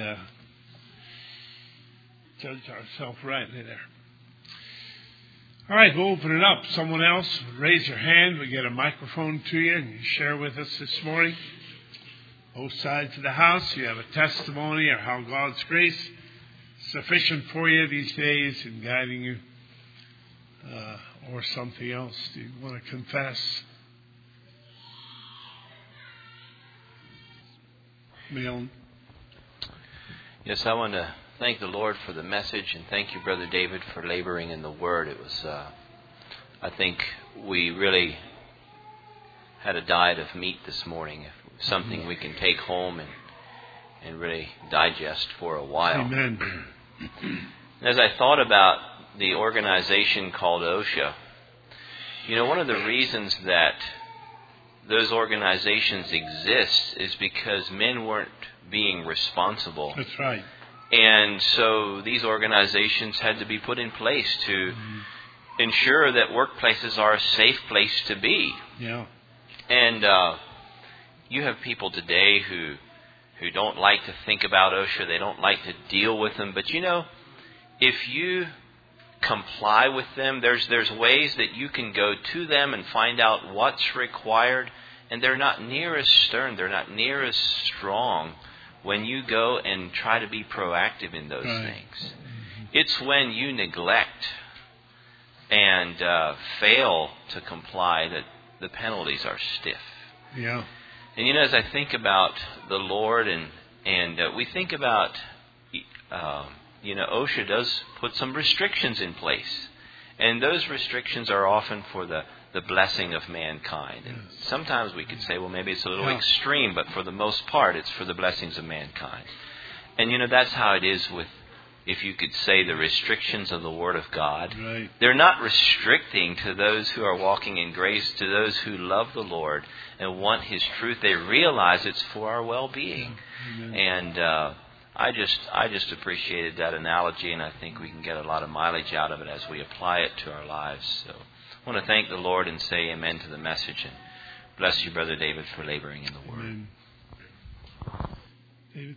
judge ourselves rightly there. All right, we'll open it up. Someone else, raise your hand. We get a microphone to you and you share with us this morning. Both sides of the house, you have a testimony or how God's grace is sufficient for you these days in guiding you, or something else. Do you want to confess? Milne? Yes, I want to thank the Lord for the message, and thank you, Brother David, for laboring in the Word. It was, I think we really had a diet of meat this morning, something we can take home and really digest for a while. Amen. As I thought about the organization called OSHA, you know, one of the reasons that those organizations exist is because men weren't being responsible. That's right. And so these organizations had to be put in place to ensure that workplaces are a safe place to be. Yeah. And you have people today who don't like to think about OSHA. They don't like to deal with them. But, you know, if you comply with them, there's ways that you can go to them and find out what's required. And they're not near as stern. They're not near as strong when you go and try to be proactive in those things. It's when you neglect and fail to comply that the penalties are stiff. Yeah. And you know, as I think about the Lord and we think about, OSHA does put some restrictions in place. And those restrictions are often for the blessing of mankind. And sometimes we could say, well, maybe it's a little extreme, but for the most part, it's for the blessings of mankind. And, you know, that's how it is if you could say, the restrictions of the Word of God. Right. They're not restricting to those who are walking in grace, to those who love the Lord and want His truth. They realize it's for our well-being. Amen. And I just appreciated that analogy, and I think we can get a lot of mileage out of it as we apply it to our lives. So I want to thank the Lord and say amen to the message, and bless you, Brother David, for laboring in the Word. Amen. David?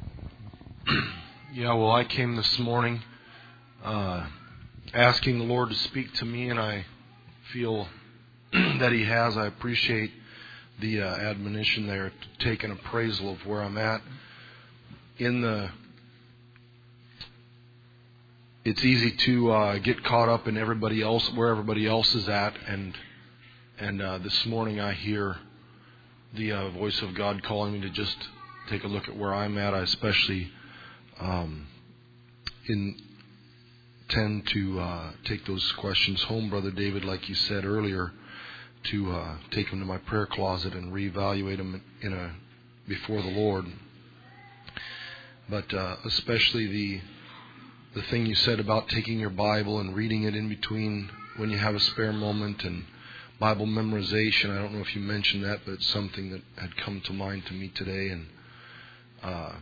Yeah, well, I came this morning asking the Lord to speak to me, and I feel that He has. I appreciate the admonition there to take an appraisal of where I'm at. It's easy to get caught up in everybody else, where everybody else is at, and this morning I hear the voice of God calling me to just take a look at where I'm at. I especially intend to take those questions home, Brother David, like you said earlier, to take them to my prayer closet and reevaluate them before the Lord. But especially the thing you said about taking your Bible and reading it in between when you have a spare moment, and Bible memorization. I don't know if you mentioned that, but it's something that had come to mind to me today. And a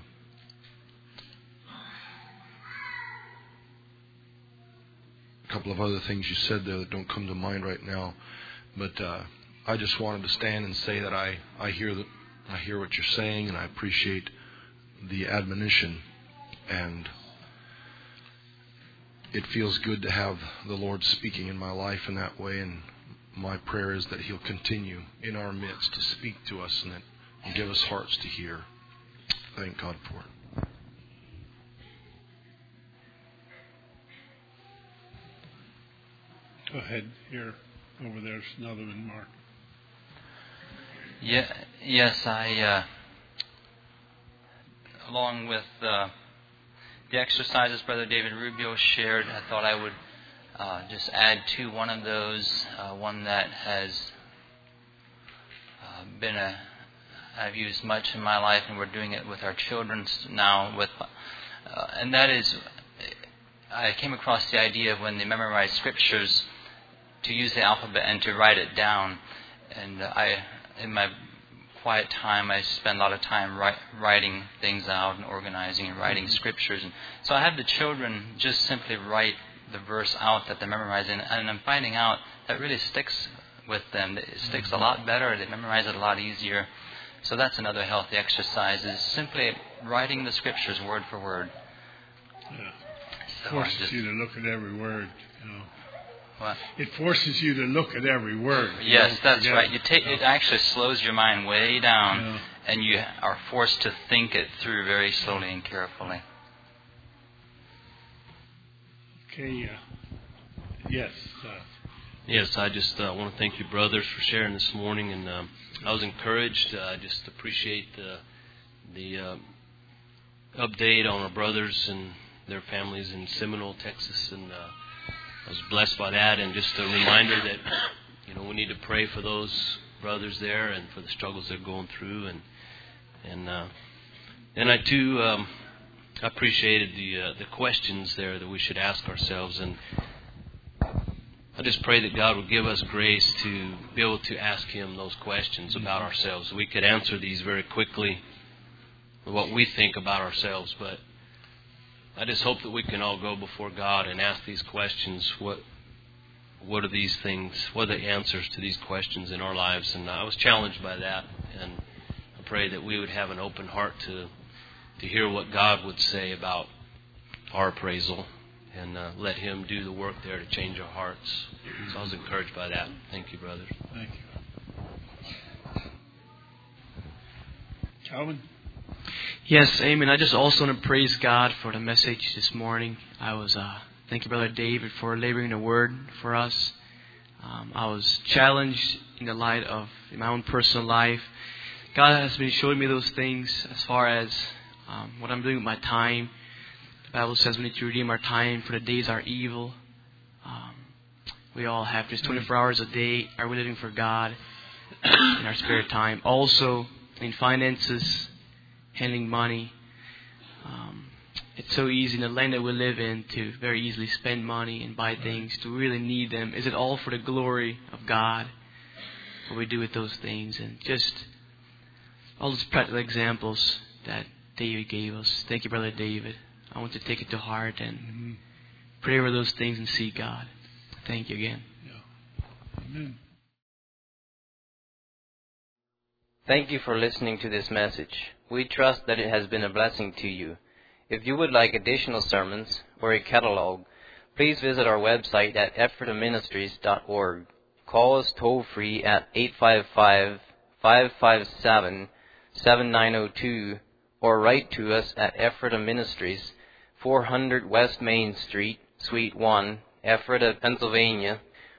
couple of other things you said there that don't come to mind right now. But I just wanted to stand and say that I hear what you're saying, and I appreciate the admonition, and it feels good to have the Lord speaking in my life in that way. And my prayer is that He'll continue in our midst to speak to us and give us hearts to hear. Thank God for it. Go ahead. Here, over there's another one, Mark. Yes, I, along with the exercises Brother David Rubio shared, I thought I would just add to one of those, one that has I've used much in my life, and we're doing it with our children now. And that is, I came across the idea of when they memorize scriptures, to use the alphabet and to write it down. And in my quiet time, I spend a lot of time writing things out and organizing and writing scriptures. And so I have the children just simply write the verse out that they're memorizing, and I'm finding out that really sticks with them. It sticks a lot better. They memorize it a lot easier. So that's another healthy exercise, is simply writing the scriptures word for word. Yeah. So Forces you to look at every word, you know. What? It forces you to look at every word. Yes, that's right. It actually slows your mind way down, and you are forced to think it through very slowly and carefully. Okay. Yes. Yes, I just want to thank you, brothers, for sharing this morning, and I was encouraged. I just appreciate the update on our brothers and their families in Seminole, Texas, and I was blessed by that, and just a reminder that we need to pray for those brothers there and for the struggles they're going through, and I too appreciated the questions there that we should ask ourselves, and I just pray that God would give us grace to be able to ask Him those questions about ourselves. We could answer these very quickly, what we think about ourselves, but I just hope that we can all go before God and ask these questions. What are these things? What are the answers to these questions in our lives? And I was challenged by that, and I pray that we would have an open heart to hear what God would say about our appraisal, and let Him do the work there to change our hearts. So I was encouraged by that. Thank you, brothers. Thank you. Calvin? Yes, amen. I just also want to praise God for the message this morning. Thank you, Brother David, for laboring the word for us. I was challenged in the light of my own personal life. God has been showing me those things as far as what I'm doing with my time. The Bible says we need to redeem our time, for the days are evil. We all have just 24 hours a day. Are we living for God in our spare time? Also, in finances, handling money. it's so easy in the land that we live in to very easily spend money and buy things, to really need them. Is it all for the glory of God? What we do with those things, and just all those practical examples that David gave us. Thank you, Brother David. I want to take it to heart and pray over those things and see God. Thank you again. Yeah. Amen. Thank you for listening to this message. We trust that it has been a blessing to you. If you would like additional sermons or a catalog, please visit our website at ephrataministries.org. Call us toll-free at 855-557-7902 or write to us at Ephrata Ministries, 400 West Main Street, Suite 1, Ephrata, Pennsylvania,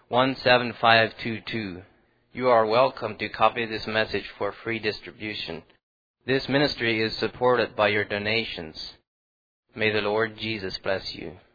17522. You are welcome to copy this message for free distribution. This ministry is supported by your donations. May the Lord Jesus bless you.